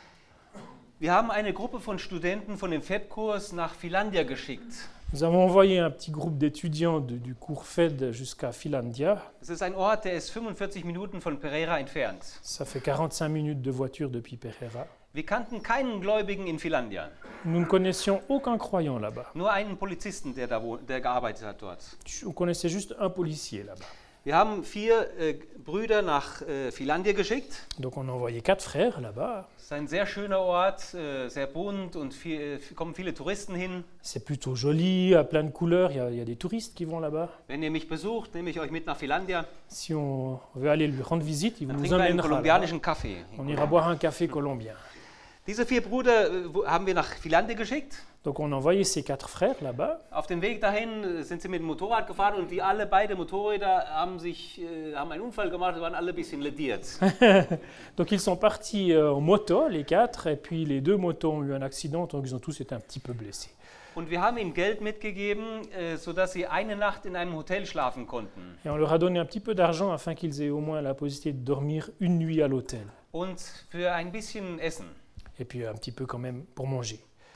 Wir haben eine Gruppe von Studenten von dem F E D-Kurs nach Finlandia geschickt. Nous avons envoyé un petit groupe d'étudiants de- du cours F E D jusqu'à Finlandia. Es ist ein Ort, der ist fünfundvierzig Minuten von Pereira entfernt. Ça fait quarante-cinq minutes de voiture depuis Pereira. Wir kannten keinen Gläubigen in Finlandia, Nous ne connaissions aucun croyant là-bas. nur einen Polizisten, der, da wo, der gearbeitet hat dort. On connaissait juste un policier là-bas. Wir haben vier äh, Brüder nach äh, Finlandia geschickt. Donc on a envoyé quatre frères là-bas. Es ist ein sehr schöner Ort, äh, sehr bunt und viel, äh, kommen viele Touristen hin. C'est plutôt joli, à plein de couleurs. Il y a, il y a des touristes qui vont là-bas. Wenn ihr mich besucht, nehme ich euch mit nach Finlandia. Si on veut aller lui rendre visite, il Dann nous trinken wir einen emmènera là-bas. kolumbianischen Kaffee. On ira boire un café colombien. Diese vier Brüder äh, wo- haben wir nach Finlandia geschickt. Donc on a envoyé ces quatre frères là-bas. Auf dem Weg dahin äh, sind sie mit dem Motorrad gefahren und die alle beide Motorräder haben, sich, äh, haben einen Unfall gemacht, waren alle ein bisschen lediert. Donc ils sont partis euh, en moto, les quatre, et puis les deux motos ont eu un accident, donc ils ont tous été un petit peu blessés. Und wir haben ihnen Geld mitgegeben, äh, sodass sie eine Nacht in einem Hotel schlafen konnten. Et on leur a donné un petit peu d'argent afin qu'ils aient au moins la possibilité de dormir une nuit à l'hôtel. Und für ein bisschen Essen. Et puis un petit peu quand même pour manger.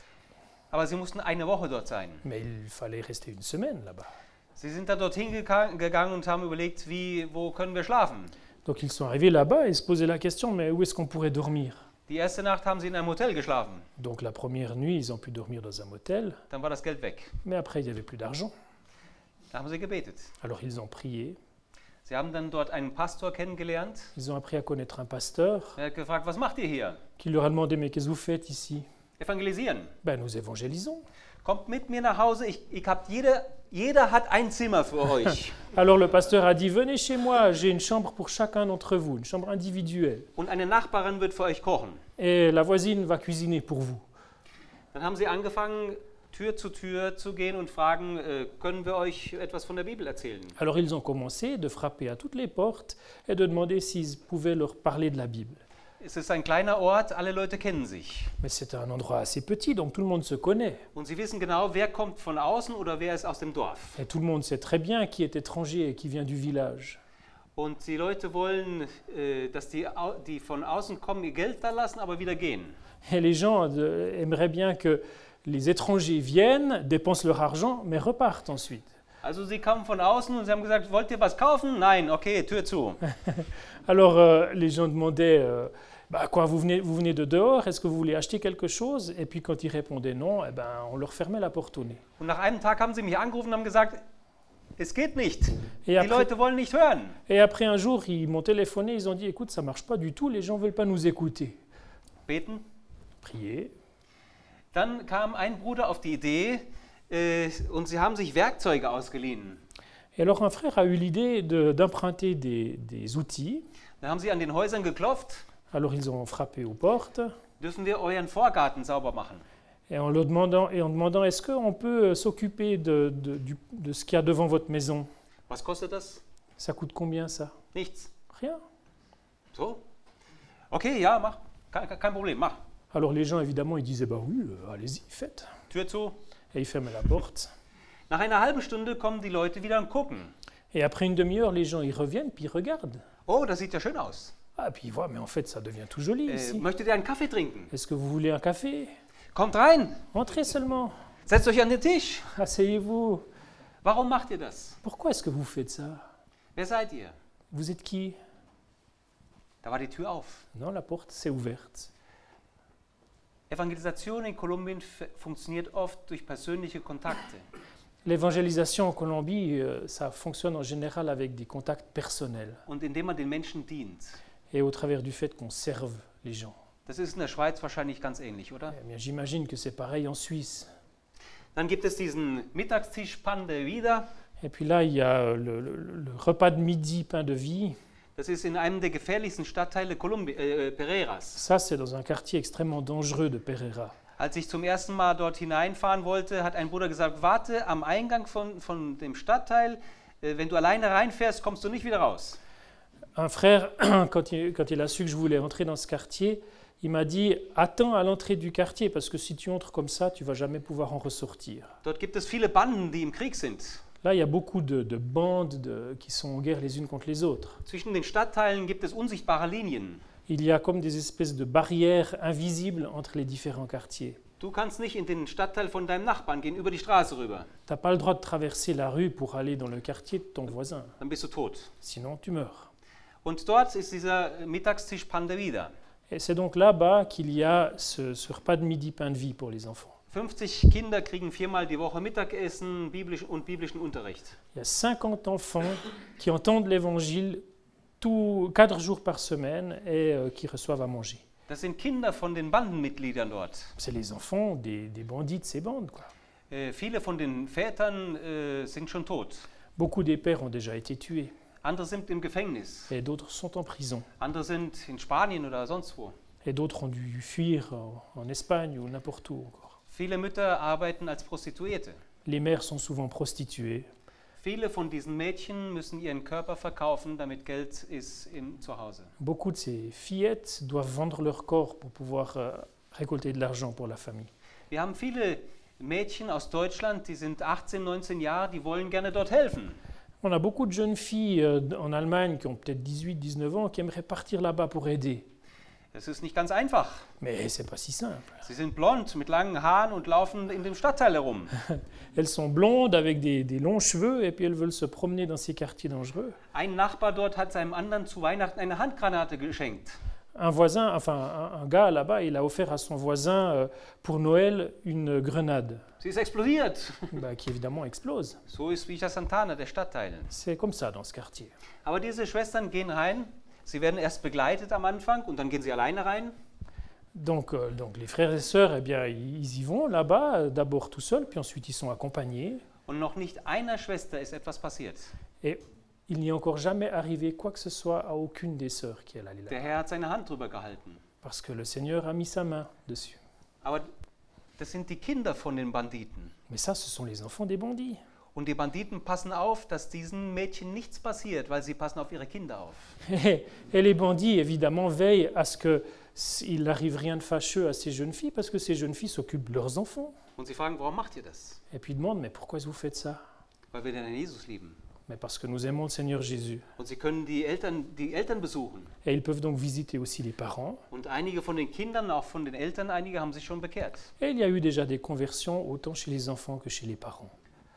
Aber sie mussten eine Woche dort sein. Mais il fallait rester une semaine là-bas. Sie sind dann dorthin geka- gegangen und haben überlegt, wie, wo können wir schlafen. Donc ils sont arrivés là-bas et se posaient la question, mais où est-ce qu'on pourrait dormir? Die erste Nacht haben sie in einem Hotel geschlafen. Donc la première nuit, ils ont pu dormir dans un motel, Dann war das Geld weg. mais après il n'y avait plus d'argent. Da haben sie gebetet. Alors ils ont prié, Sie haben dann dort einen Pastor kennengelernt. ils ont appris à connaître un pasteur Er hat gefragt, was macht ihr hier? qui leur a demandé, mais qu'est-ce que vous faites ici? Evangelisieren. Ben nous évangélisons. Kommt mit mir nach Hause, ich, ich hab jeder, jeder hat ein Zimmer für euch. Alors le pasteur a dit, venez chez moi, j'ai une chambre pour chacun d'entre vous, une chambre individuelle. Und eine Nachbarin wird für euch kochen. Et la voisine va cuisiner pour vous. Dann haben sie angefangen, Tür zu Tür zu gehen und fragen, äh, können wir euch etwas von der Bibel erzählen? Alors ils ont commencé de frapper à toutes les portes et de demander s'ils pouvaient leur parler de la Bible. Es ist ein kleiner Ort, alle Leute kennen sich. Mais c'est un endroit assez petit, donc tout le monde se connaît. Und sie wissen genau, wer kommt von außen oder wer ist aus dem Dorf. Et tout le monde sait très bien qui est étranger et qui vient du village. Und die Leute wollen, äh, dass die, au- die von außen kommen, ihr Geld da lassen, aber wieder gehen. Et les gens euh, aimeraient bien que les étrangers viennent, dépensent leur argent, mais repartent ensuite. Also sie kamen von außen und sie haben gesagt, wollt ihr was kaufen? Nein, okay, Tür zu. Alors euh, les gens demandaient, euh, bah, quoi, vous venez, vous venez de dehors, est-ce que vous voulez acheter quelque chose? Et puis quand ils répondaient non, eh ben, on leur fermait la porte au nez. Und nach einem Tag haben sie mich angerufen und haben gesagt, es geht nicht. Et Die après, Leute wollen nicht hören. et après un jour, ils m'ont téléphoné, ils ont dit, écoute, ça marche pas du tout, les gens veulent pas nous écouter. Beten. Prier. Dann kam ein Bruder auf die Idee äh, und sie haben sich Werkzeuge ausgeliehen. Et alors un frère a eu l'idée de- d'emprunter des, des outils. Dann haben sie an den Häusern geklopft. Alors ils ont frappé aux portes Dürfen wir euren Vorgarten sauber machen? et en leur demandant, et en demandant est-ce qu'on peut euh, s'occuper de, de, du- de ce qu'il y a devant votre maison? Was kostet das? Ça coûte combien ça? Nichts. Rien. So? Okay, ja, mach. Kein, kein Problem, mach. Alors les gens évidemment ils disaient bah oui, euh, allez-y, faites. Tür zu. Et ils fermaient la porte. Nach einer halben Stunde kommen die Leute wieder und gucken. Et après une demi-heure, les gens ils reviennent puis ils regardent. Oh, das sieht ja schön aus. Ah puis ils voient mais en fait ça devient tout joli Äh, ici. möchtet ihr einen Kaffee trinken? Est-ce que vous voulez un café? Kommt rein. Entrez seulement. Setzt euch an den Tisch. Asseyez-vous. Warum macht ihr das? Pourquoi est-ce que vous faites ça? Wer seid ihr? Vous êtes qui? Da war die Tür auf. Non, la porte s'est ouverte. Evangelisation in Kolumbien f- funktioniert oft durch persönliche Kontakte. L'évangélisation en Colombie, euh, ça fonctionne en général avec des contacts personnels Und indem man den Menschen dient. et au travers du fait qu'on serve les gens. Das ist in der Schweiz wahrscheinlich ganz ähnlich, oder? Eh bien, j'imagine que c'est pareil en Suisse. Dann gibt es diesen Mittagstisch Pan de Vida. Et puis là, il y a euh, le, le- le repas de midi, pain de vie. Das ist in einem der gefährlichsten Stadtteile Kolumbi äh, Pereiras. Ça, c'est dans un quartier extrêmement dangereux de Pereira. Als ich zum ersten Mal dort hineinfahren wollte, hat ein Bruder gesagt, warte am Eingang von, von dem Stadtteil, äh, wenn du alleine reinfährst, kommst du nicht wieder raus. Un frère, quand il, quand il a su que je voulais entrer dans ce quartier, il m'a dit « Attends à l'entrée du quartier, parce que si tu entres comme ça, tu ne vas jamais pouvoir en ressortir. Dort gibt es viele Banden, die im Krieg sind. » Là, il y a beaucoup de, de bandes de- qui sont en guerre les unes contre les autres. Zwischen den Stadtteilen gibt es unsichtbare Linien. Il y a comme des espèces de barrières invisibles entre les différents quartiers. Du kannst nicht in den Stadtteil von deinem Nachbarn gehen, über die Straße rüber. Tu n'as pas le droit de traverser la rue pour aller dans le quartier de ton voisin, Dann bist du tot. sinon tu meurs. Und dort ist dieser Mittagstisch Pan de Vida. Et c'est donc là-bas qu'il y a ce, ce repas de midi pain de vie pour les enfants. fünfzig Kinder kriegen viermal die Woche Mittagessen biblisch und biblischen Unterricht. Il y a cinquante enfants qui entendent l'évangile tous quatre jours par semaine et euh, qui reçoivent à manger. Das sind Kinder von den Bandenmitgliedern dort. C'est les enfants des, des bandits de ces bandes, quoi. Äh, viele von den Vätern äh, sind schon tot. Beaucoup des pères ont déjà été tués Andere sind im Gefängnis. et d'autres sont en prison. Andere sind in Spanien oder sonst wo. Et d'autres ont dû fuir en, en Espagne ou n'importe où encore. Viele Mütter arbeiten als Prostituierte. Les mères sont souvent prostituées. Viele von diesen Mädchen müssen ihren Körper verkaufen, damit Geld ist in, zu Hause. Beaucoup de ces fillettes doivent vendre leur corps pour pouvoir euh, récolter de l'argent pour la famille. Wir haben viele Mädchen aus Deutschland, die sind achtzehn, neunzehn Jahre, die wollen gerne dort helfen. On a beaucoup de jeunes filles euh, en Allemagne qui ont peut-être dix-huit, dix-neuf ans qui aimeraient partir là-bas pour aider. Das ist nicht ganz einfach. Mais c'est pas si simple. Sie sind blond mit langen Haaren und laufen in dem Stadtteil herum. Elles sont blondes avec des, des longs cheveux et puis elles veulent se promener dans ces quartiers dangereux. Ein Nachbar dort hat seinem anderen zu Weihnachten eine Handgranate geschenkt. Un voisin, enfin un, un gars là-bas, il a offert à son voisin euh, pour Noël une grenade Sie ist explodiert. bah, qui évidemment explose. So ist Villa Santana, der Stadtteil. C'est comme ça dans ce quartier. Aber diese Schwestern gehen rein. Sie werden erst begleitet am Anfang und dann gehen sie alleine rein. Donc, euh, donc les frères et sœurs, eh bien, ils y vont là-bas, euh, d'abord tout seuls, puis ensuite ils sont accompagnés. Und noch nicht einer Schwester ist etwas passiert. Et il n'y est encore jamais arrivé quoi que ce soit à aucune des sœurs qui est allée Der là. Herr hat seine Hand drüber gehalten. Parce que le Seigneur a mis sa main dessus. Aber das sind die Kinder von den Banditen. Mais ça, ce sont les enfants des bandits. Und die Banditen passen auf, dass diesen Mädchen nichts passiert, weil sie passen auf ihre Kinder auf. Et, et les bandits, évidemment, veillent à ce qu'il n'arrive rien de fâcheux à ces jeunes filles, parce que ces jeunes filles s'occupent de leurs enfants. Und sie fragen, warum macht ihr das? Et puis ils demandent, mais pourquoi vous faites ça? Weil wir den Herrn Jesus lieben. Mais parce que nous aimons le Seigneur Jésus. Und sie können die Eltern, die Eltern besuchen. Et ils peuvent donc visiter aussi les parents. Und einige von den Kindern, auch von den Eltern, einige haben sich schon bekehrt. Et il y a eu déjà des conversions, autant chez les enfants que chez les parents.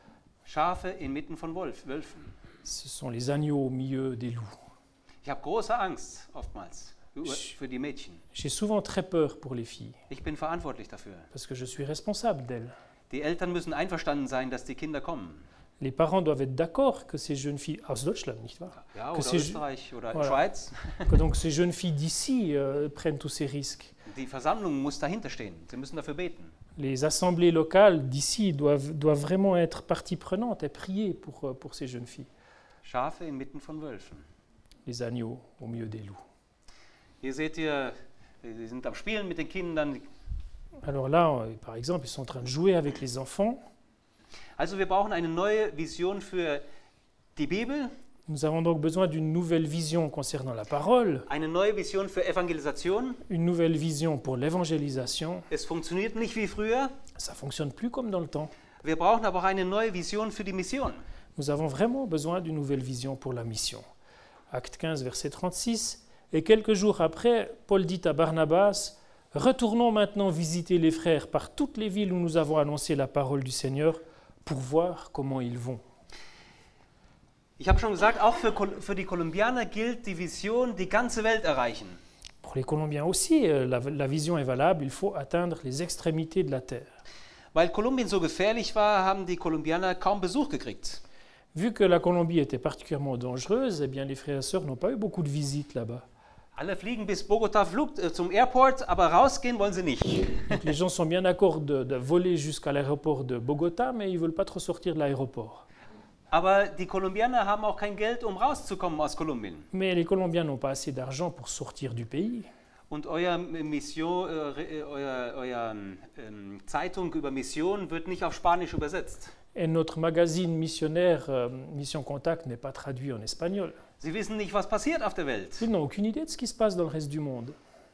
Schafe inmitten von Wolf, Wölfen. Ce sont les agneaux au milieu des loups. Ich habe große Angst oftmals für die Mädchen. J'ai souvent très peur pour les filles, Ich bin verantwortlich dafür. parce que je suis responsable d'elles. Die Eltern müssen einverstanden sein, dass die Kinder kommen. Les parents doivent être d'accord que ces jeunes filles, aus Deutschland, nicht wahr? Ja, Que oder ces, Österreich oder Voilà. Schweiz. que donc ces jeunes filles d'ici euh, prennent tous ces risques. Die Versammlung muss dahinter stehen. Sie müssen dafür beten. Les assemblées locales d'ici doivent, doivent vraiment être partie prenante et prier pour, euh, pour ces jeunes filles. Schafe inmitten von Wölfen. Les agneaux au milieu des loups. Hier seht ihr, sie sind am Spielen mit den Kindern. Alors là, euh, par exemple, ils sont en train de jouer avec les enfants. Also wir brauchen eine neue Vision für die Bibel, Nous avons donc besoin d'une nouvelle vision concernant la parole, eine neue Vision für Evangelisation. une nouvelle vision pour l'évangélisation. Es funktioniert nicht wie früher. Ça ne fonctionne plus comme dans le temps. Wir brauchen aber auch eine neue Vision für die Mission. Nous avons vraiment besoin d'une nouvelle vision pour la mission. Acte quinze, verset trente-six. Et quelques jours après, Paul dit à Barnabas, « Retournons maintenant visiter les frères par toutes les villes où nous avons annoncé la parole du Seigneur pour voir comment ils vont. » Ich habe schon gesagt, auch für, Kol- für die Kolumbianer gilt die Vision, die ganze Welt erreichen. Pour les Colombiens aussi, euh, la, la vision est valable, il faut atteindre les extrémités de la terre. Weil Kolumbien so gefährlich war, haben die Kolumbianer kaum Besuch gekriegt. Vu que la Colombie était particulièrement dangereuse, eh bien les frères et sœurs n'ont pas eu beaucoup de visites là-bas. Alle fliegen bis Bogota Flug, äh, zum Airport, aber rausgehen wollen sie nicht. Donc les gens sont bien d'accord de, de voler jusqu'à l'aéroport de Bogota, mais ils ne veulent pas trop sortir de l'aéroport. Aber die Kolumbianer haben auch kein Geld, um rauszukommen aus Kolumbien. Mais les Colombiens n'ont pas assez d'argent pour sortir du pays. Und euer Mission, äh, euer, euer ähm, Zeitung über Mission wird nicht auf Spanisch übersetzt. Et notre magazine missionnaire, euh, Mission Contact, n'est pas traduit en espagnol. Sie wissen nicht, was passiert auf der Welt. Ils n'ont aucune idée de ce qui se passe dans le reste du monde.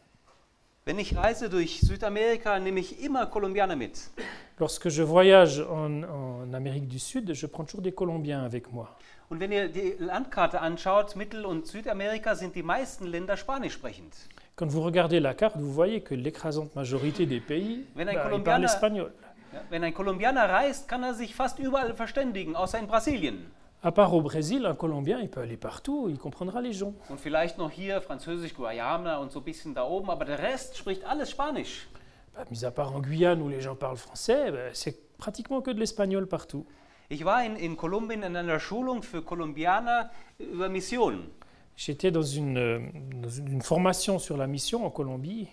Wenn ich reise durch Südamerika, nehme ich immer Kolumbianer mit. Lorsque je voyage en, en Amérique du Sud, je prends toujours des Colombiens avec moi. Und wenn ihr die Landkarte anschaut, Mittel- und Südamerika sind die meisten Länder spanisch sprechend. Quand vous regardez la carte, vous voyez que l'écrasante majorité des pays, Wenn ein bah, ils Colombianer- parlent espagnol. Ja, wenn ein Kolumbianer reist, kann er sich fast überall verständigen, außer in Brasilien. À part au Brésil, un Colombien, il peut aller partout, il comprendra les gens. Und vielleicht noch hier Französisch, Guayana und so ein bisschen da oben, aber der Rest spricht alles Spanisch. Bah, mis à part en Guyane où les gens parlent français, bah, c'est pratiquement que de l'espagnol partout. Ich war in, in Kolumbien in einer Schulung für Kolumbianer über Mission. J'étais dans une, euh, dans une formation sur la mission en Colombie.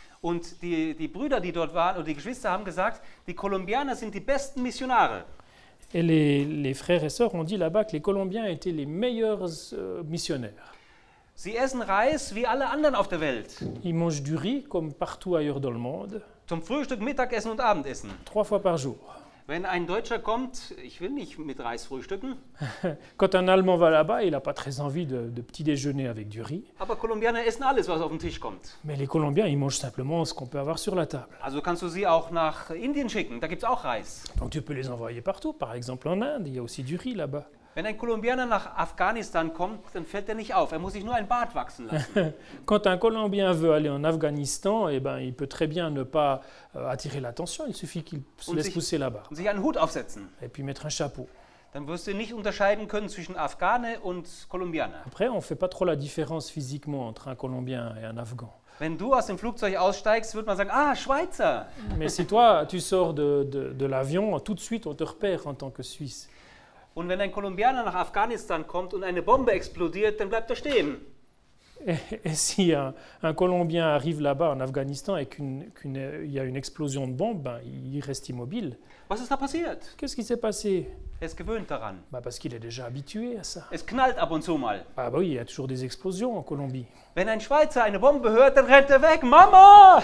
Und die, die Brüder, die dort waren, oder die Geschwister haben gesagt, die Kolumbianer sind die besten Missionare. Et les, les frères et sœurs ont dit là-bas que les Colombiens étaient les meilleurs euh, missionnaires. Sie essen Reis wie alle anderen auf der Welt. Ils mangent du riz comme partout ailleurs dans le monde, Zum Frühstück, Mittagessen und Abendessen. trois fois par jour. Wenn ein Deutscher kommt, ich will nicht mit Reis frühstücken, Quand un Allemand va là-bas, il n'a pas très envie de, de petit déjeuner avec du riz. aber Kolumbianer essen alles, was auf den Tisch kommt. Mais les Colombiens, ils mangent simplement ce qu'on peut avoir sur la table. Also kannst du sie auch nach Indien schicken, da gibt es auch Reis. Donc tu peux les envoyer partout. Par exemple en Inde, il y a aussi du riz là-bas. Wenn ein Kolumbianer nach Afghanistan kommt, dann fällt er nicht auf, er muss sich nur ein Bart wachsen lassen. Quand un Colombien veut aller en Afghanistan, eh ben, il peut très bien ne pas euh, attirer l'attention. Il suffit qu'il se Und laisse sich- pousser la barbe Und sich einen Hut aufsetzen. et puis mettre un chapeau. Dann wirst du nicht unterscheiden können zwischen Afghane und Kolumbianer. Après, on ne fait pas trop la différence physiquement entre un Colombien et un Afghan. Wenn du aus dem Flugzeug aussteigst, wird man sagen, ah, Schweizer. Mais si toi, tu sors de, de- de l'avion, tout de suite, on te repère en tant que Suisse. Und wenn ein Kolumbianer nach Afghanistan kommt und eine Bombe explodiert, dann bleibt er stehen. Et, et si un, un Colombien arrive là-bas en Afghanistan et qu'il y a une explosion de bombe, ben, il reste immobile. Was ist da passiert? Qu'est-ce qui s'est passé? Er ist gewöhnt daran. Ben, parce qu'il est déjà habitué à ça. Es knallt ab und zu mal. Ah bah oui, il y a toujours des explosions en Colombie. Wenn ein Schweizer eine Bombe hört, dann rennt er weg. Mama!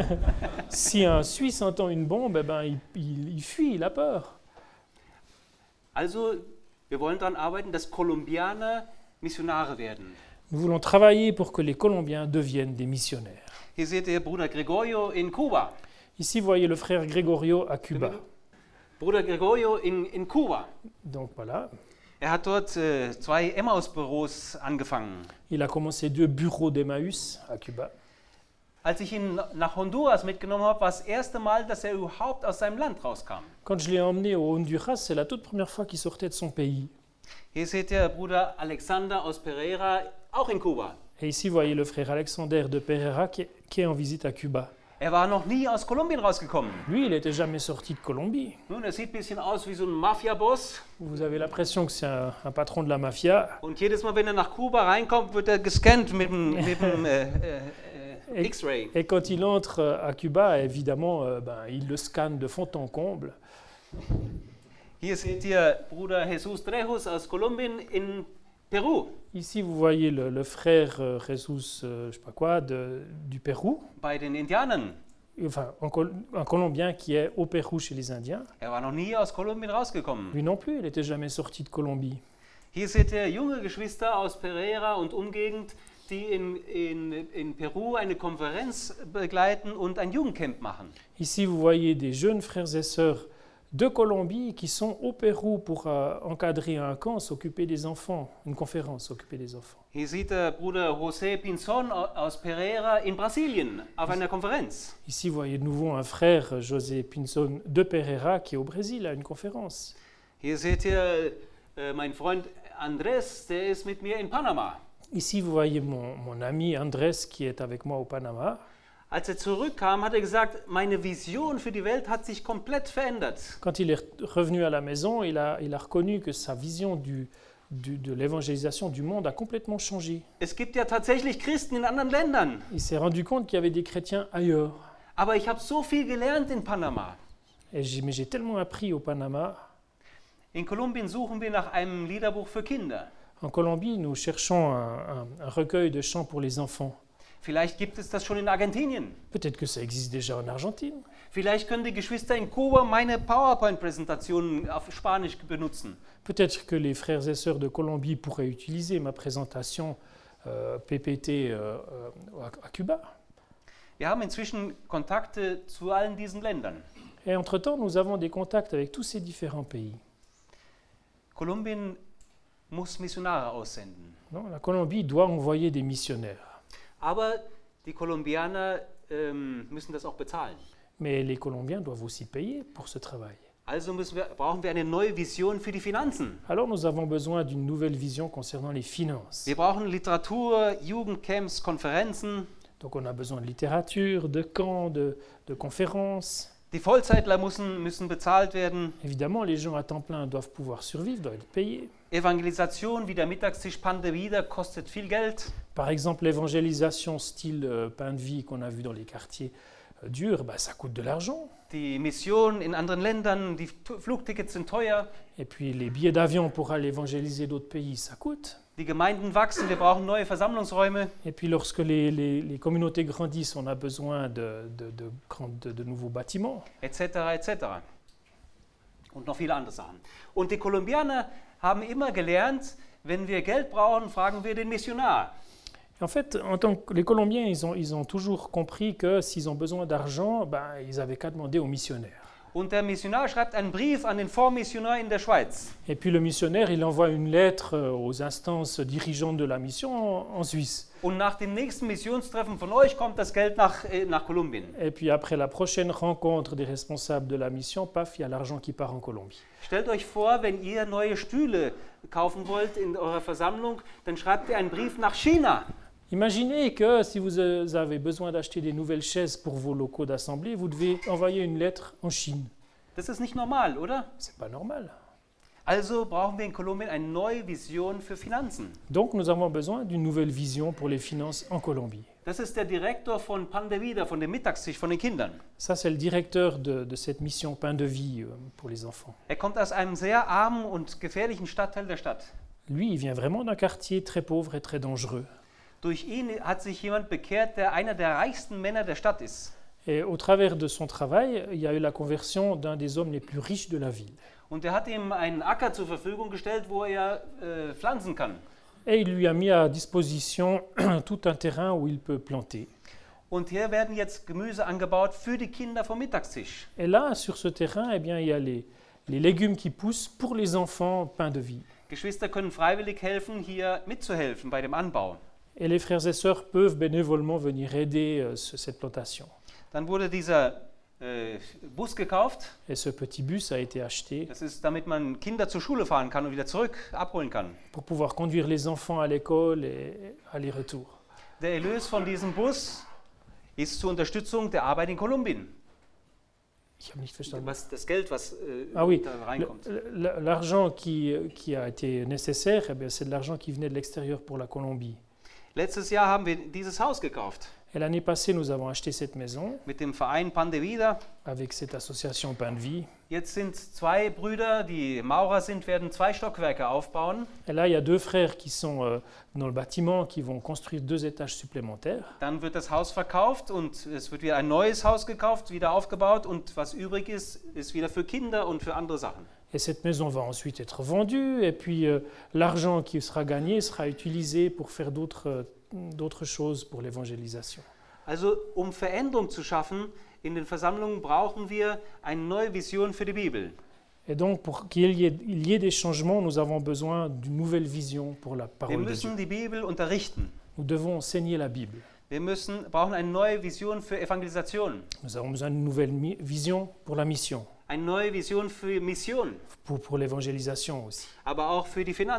Si un Suisse entend une bombe, eh ben, il, il- il fuit, il a peur. Also, wir wollen daran arbeiten, dass Kolumbianer Missionare werden. Nous voulons travailler pour que les Colombiens deviennent des missionnaires. Hier seht ihr Bruder Gregorio in Kuba. Ici, vous voyez le frère Gregorio à Cuba. Bruder Gregorio in, in Kuba. Donc voilà, Er hat dort äh, zwei Emmaus-Büros angefangen. il a commencé deux bureaux d'Emmaüs à Cuba. Als ich ihn nach Honduras mitgenommen habe, war das erste Mal, dass er überhaupt aus seinem Land rauskam. Quand je l'ai emmené au Honduras, c'est la toute première fois qu'il sortait de son pays. Hier seht ihr Bruder Alexander aus Pereira, auch in Kuba. Et ici, vous voyez le frère Alexander de Pereira qui est, qui est en visite à Cuba. Er war noch nie aus Kolumbien rausgekommen. Lui, il n'était jamais sorti de Colombie. Nun, er sieht ein bisschen aus wie so ein Mafia-Boss. Vous avez l'impression que c'est un, un patron de la mafia. Und jedes Mal, wenn er nach Kuba reinkommt, wird er gescannt mit dem, mit dem äh, äh, äh, X-Ray. Et quand il entre à Cuba, évidemment, euh, ben, il le scanne de fond en comble. Hier seht ihr Bruder Jesus Trejos aus Kolumbien in Peru. Ici, vous voyez le, le frère euh, Jesus, euh, je sais pas quoi, de- du Pérou, Bei den Indianern. enfin un, Col- un Colombien qui est au Pérou chez les Indiens. Er war noch nie aus Kolumbien rausgekommen. Lui non plus, il n'était jamais sorti de Colombie. Hier seht ihr junge Geschwister aus Pereira und Umgegend, die in, in, in Peru eine Konferenz begleiten und ein Jugendcamp machen. Ici, vous voyez des jeunes frères et sœurs de Colombie qui sont au Pérou pour euh, encadrer un camp, s'occuper des enfants, une conférence, s'occuper des enfants. Hier sieht der Bruder José Pinzon aus Pereira in Brasilien auf einer Konferenz. Ici, vous voyez de nouveau un frère, José Pinzon de Pereira, qui est au Brésil à une conférence. Hier seht ihr äh, meinen Freund Andres, der ist mit mir in Panama. Ici, vous voyez mon, mon ami Andrés qui est avec moi au Panama. Als er zurückkam, hat er gesagt, meine Vision für die Welt hat sich komplett verändert. Quand il est revenu à la maison, il a, il a reconnu que sa vision du, du, de l'évangélisation du monde a complètement changé. Es gibt ja tatsächlich Christen in anderen Ländern. Il s'est rendu compte qu'il y avait des chrétiens ailleurs. Aber ich habe so viel gelernt in Panama. Et j'ai, mais j'ai tellement appris au Panama. In Kolumbien suchen wir nach einem Liederbuch für Kinder. En Colombie, nous cherchons un, un, un recueil de chants pour les enfants. Vielleicht gibt es das schon in Argentinien. Peut-être que ça existe déjà en Argentine. Vielleicht können die Geschwister in Kuba meine PowerPoint-Präsentationen auf Spanisch benutzen. Peut-être que les frères et sœurs de Colombie pourraient utiliser ma présentation euh, P P T euh, euh, à, à Cuba. Wir haben inzwischen Kontakte zu allen diesen Ländern. Et entre-temps, nous avons des contacts avec tous ces différents pays. Kolumbien muss Missionare aussenden. Non, la Colombie doit envoyer des missionnaires. Aber die Kolumbianer ähm, müssen das auch bezahlen. Mais les Colombiens doivent aussi payer pour ce travail. Also müssen wir, brauchen wir eine neue Vision für die Finanzen. Alors nous avons besoin d'une nouvelle vision concernant les finances. Wir brauchen Literatur, Jugendcamps, Konferenzen. Donc on a besoin de littérature, de camps, de, de conférences. Die Vollzeitler müssen, müssen bezahlt werden. Évidemment, les gens à temps plein doivent pouvoir survivre, doivent être payés. Evangelisation wie der Mittagstisch Pande wieder kostet viel Geld. Par exemple, l'évangélisation style euh, pain de vie qu'on a vu dans les quartiers euh, durs, bah, ça coûte de l'argent. Die Mission in anderen Ländern, die Flugtickets sind teuer. Et puis les billets d'avion pour aller évangéliser d'autres pays, ça coûte. Die Gemeinden wachsen, wir brauchen neue Versammlungsräume. Et puis lorsque les, les, les communautés grandissent, on a besoin de, de, de, de, de nouveaux bâtiments. Etc., et cetera. Und noch viele andere Sachen. Und die Kolumbianer haben immer gelernt, wenn wir Geld brauchen, fragen wir den Missionar. En fait, en tant que les Colombiens, ils ont, ils ont toujours compris que s'ils ont besoin d'argent, ben, ils n'avaient qu'à demander aux missionnaires. Und der Missionar schreibt einen Brief an den Vormissionar in der Schweiz. Et puis le missionnaire, il envoie une lettre aux instances dirigeantes de la mission en, en Suisse. Und nach dem nächsten Missionstreffen von euch kommt das Geld nach, äh, nach Kolumbien. Et puis après la prochaine rencontre des responsables de la mission, paf, il y a l'argent qui part en Colombie. Stellt euch vor, wenn ihr neue Stühle kaufen wollt in eurer Versammlung, dann schreibt ihr einen Brief nach China. Imaginez que si vous avez besoin d'acheter des nouvelles chaises pour vos locaux d'assemblée, vous devez envoyer une lettre en Chine. Das ist nicht normal, oder? C'est pas normal. Also brauchen wir in Kolumbien eine neue Vision für Finanzen. Donc nous avons besoin d'une nouvelle vision pour les finances en Colombie. Das ist der Direktor von Pan de Vida, von dem Mittagstisch von den Kindern. Ça, c'est le directeur de, de cette mission Pain de Vie pour les enfants. Er kommt aus einem sehr armen und gefährlichen Stadtteil der Stadt. Lui, il vient vraiment d'un quartier très pauvre et très dangereux. Durch ihn hat sich jemand bekehrt, der einer der reichsten Männer der Stadt ist. Et au travers de son travail, il y a eu la conversion d'un des hommes les plus riches de la ville. Und er hat ihm einen Acker zur Verfügung gestellt, wo er äh, pflanzen kann. Et il lui a mis à disposition tout un terrain où il peut planter. Und hier werden jetzt Gemüse angebaut für die Kinder vom Mittagstisch. Et là, sur ce terrain, eh bien, il y a les, les légumes qui poussent pour les enfants Pain de Vie. Geschwister können freiwillig helfen, hier mitzuhelfen bei dem Anbau. Et les frères et sœurs peuvent bénévolement venir aider euh, ce, cette plantation. Dann wurde dieser äh, Bus gekauft. Et ce petit bus a été acheté Das ist, damit man Kinder zur Schule fahren kann und wieder zurück abholen kann. pour pouvoir conduire les enfants à l'école et aller-retour. Der Erlös von diesem Bus ist zur Unterstützung der Arbeit in Kolumbien. Ich habe nicht verstanden. Was, das Geld, was äh, Ah oui, da reinkommt. le- l'argent qui, qui a été nécessaire, eh bien, c'est de l'argent qui venait de l'extérieur pour la Colombie. Letztes Jahr haben wir dieses Haus gekauft Et l'année passée, nous avons acheté cette maison mit dem Verein Pan de Vida. avec cette association Pain de Vie. Jetzt sind zwei Brüder, die Maurer sind, werden zwei Stockwerke aufbauen. Et là, il y a deux frères qui sont euh, dans le bâtiment qui vont construire deux étages supplémentaires. Dann wird das Haus verkauft und es wird wieder ein neues Haus gekauft, wieder aufgebaut und was übrig ist, ist wieder für Kinder und für andere Sachen. Et cette maison va ensuite être vendue et puis euh, l'argent qui sera gagné sera utilisé pour faire d'autres euh, d'autres choses pour l'évangélisation. Also um Veränderung zu schaffen in den Versammlungen brauchen wir eine neue Vision für die Bibel. Et donc, pour qu'il y ait, il y ait des changements, nous avons besoin d'une nouvelle vision pour la Wir parole de Dieu. müssen die Bibel unterrichten. Nous devons enseigner la Bible. Wir müssen, brauchen eine neue Vision für Evangelisation, Nous avons besoin d'une nouvelle mi- vision pour la mission, eine neue Vision für Mission, pour, pour l'évangélisation aussi, aber auch für die Finanzen.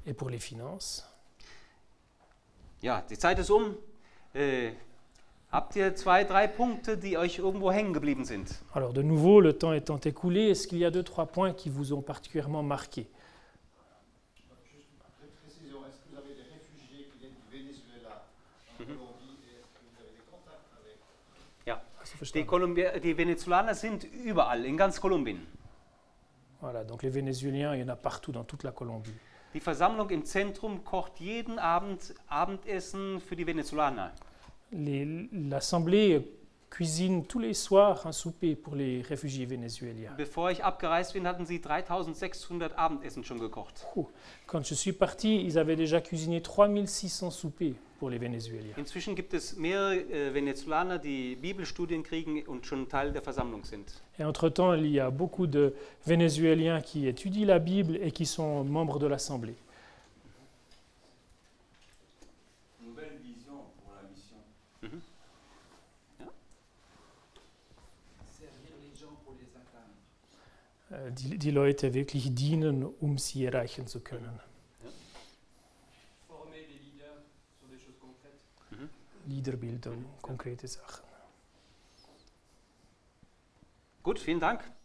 Et pour les finances, Ja, die Zeit ist um. Äh, habt ihr zwei, drei Punkte, die euch irgendwo hängen geblieben sind? alors de nouveau, le temps étant écoulé, est-ce qu'il y a deux, trois points qui vous ont particulièrement marqué? Juste une petite précision, est-ce que vous avez des réfugiés qui viennent du Venezuela en Colombie et est-ce que vous avez des contacts avec? Ja, Hast du die, verstanden? Kolumbi- die Venezolaner sind überall, in ganz Kolumbien. Voilà, donc les Vénézuéliens, il y en a partout dans toute la Colombie. Die Versammlung im Zentrum kocht jeden Abend Abendessen für die Venezolaner. Les- L'Assemblée cuisine tous les soirs un souper pour les réfugiés vénézuéliens. Bevor ich abgereist bin, hatten sie dreitausendsechshundert Abendessen schon gekocht. Ouh. Quand je suis parti, ils avaient déjà cuisiné trois mille six cents soupers pour les Vénézuéliens. Inzwischen gibt es mehrere äh, Venezolaner, die Bibelstudien kriegen und schon Teil der Versammlung sind. Et entre-temps, il y a beaucoup de Vénézuéliens qui étudient la Bible et qui sont membres de l'Assemblée. Nouvelle vision pour la mission. Mhm. Servir les gens pour les atteindre. Äh, Die, die Leute wirklich dienen, um sie erreichen zu können. Former des leaders sur des choses concrètes. Liederbilder, konkrete Sachen. Gut, vielen Dank.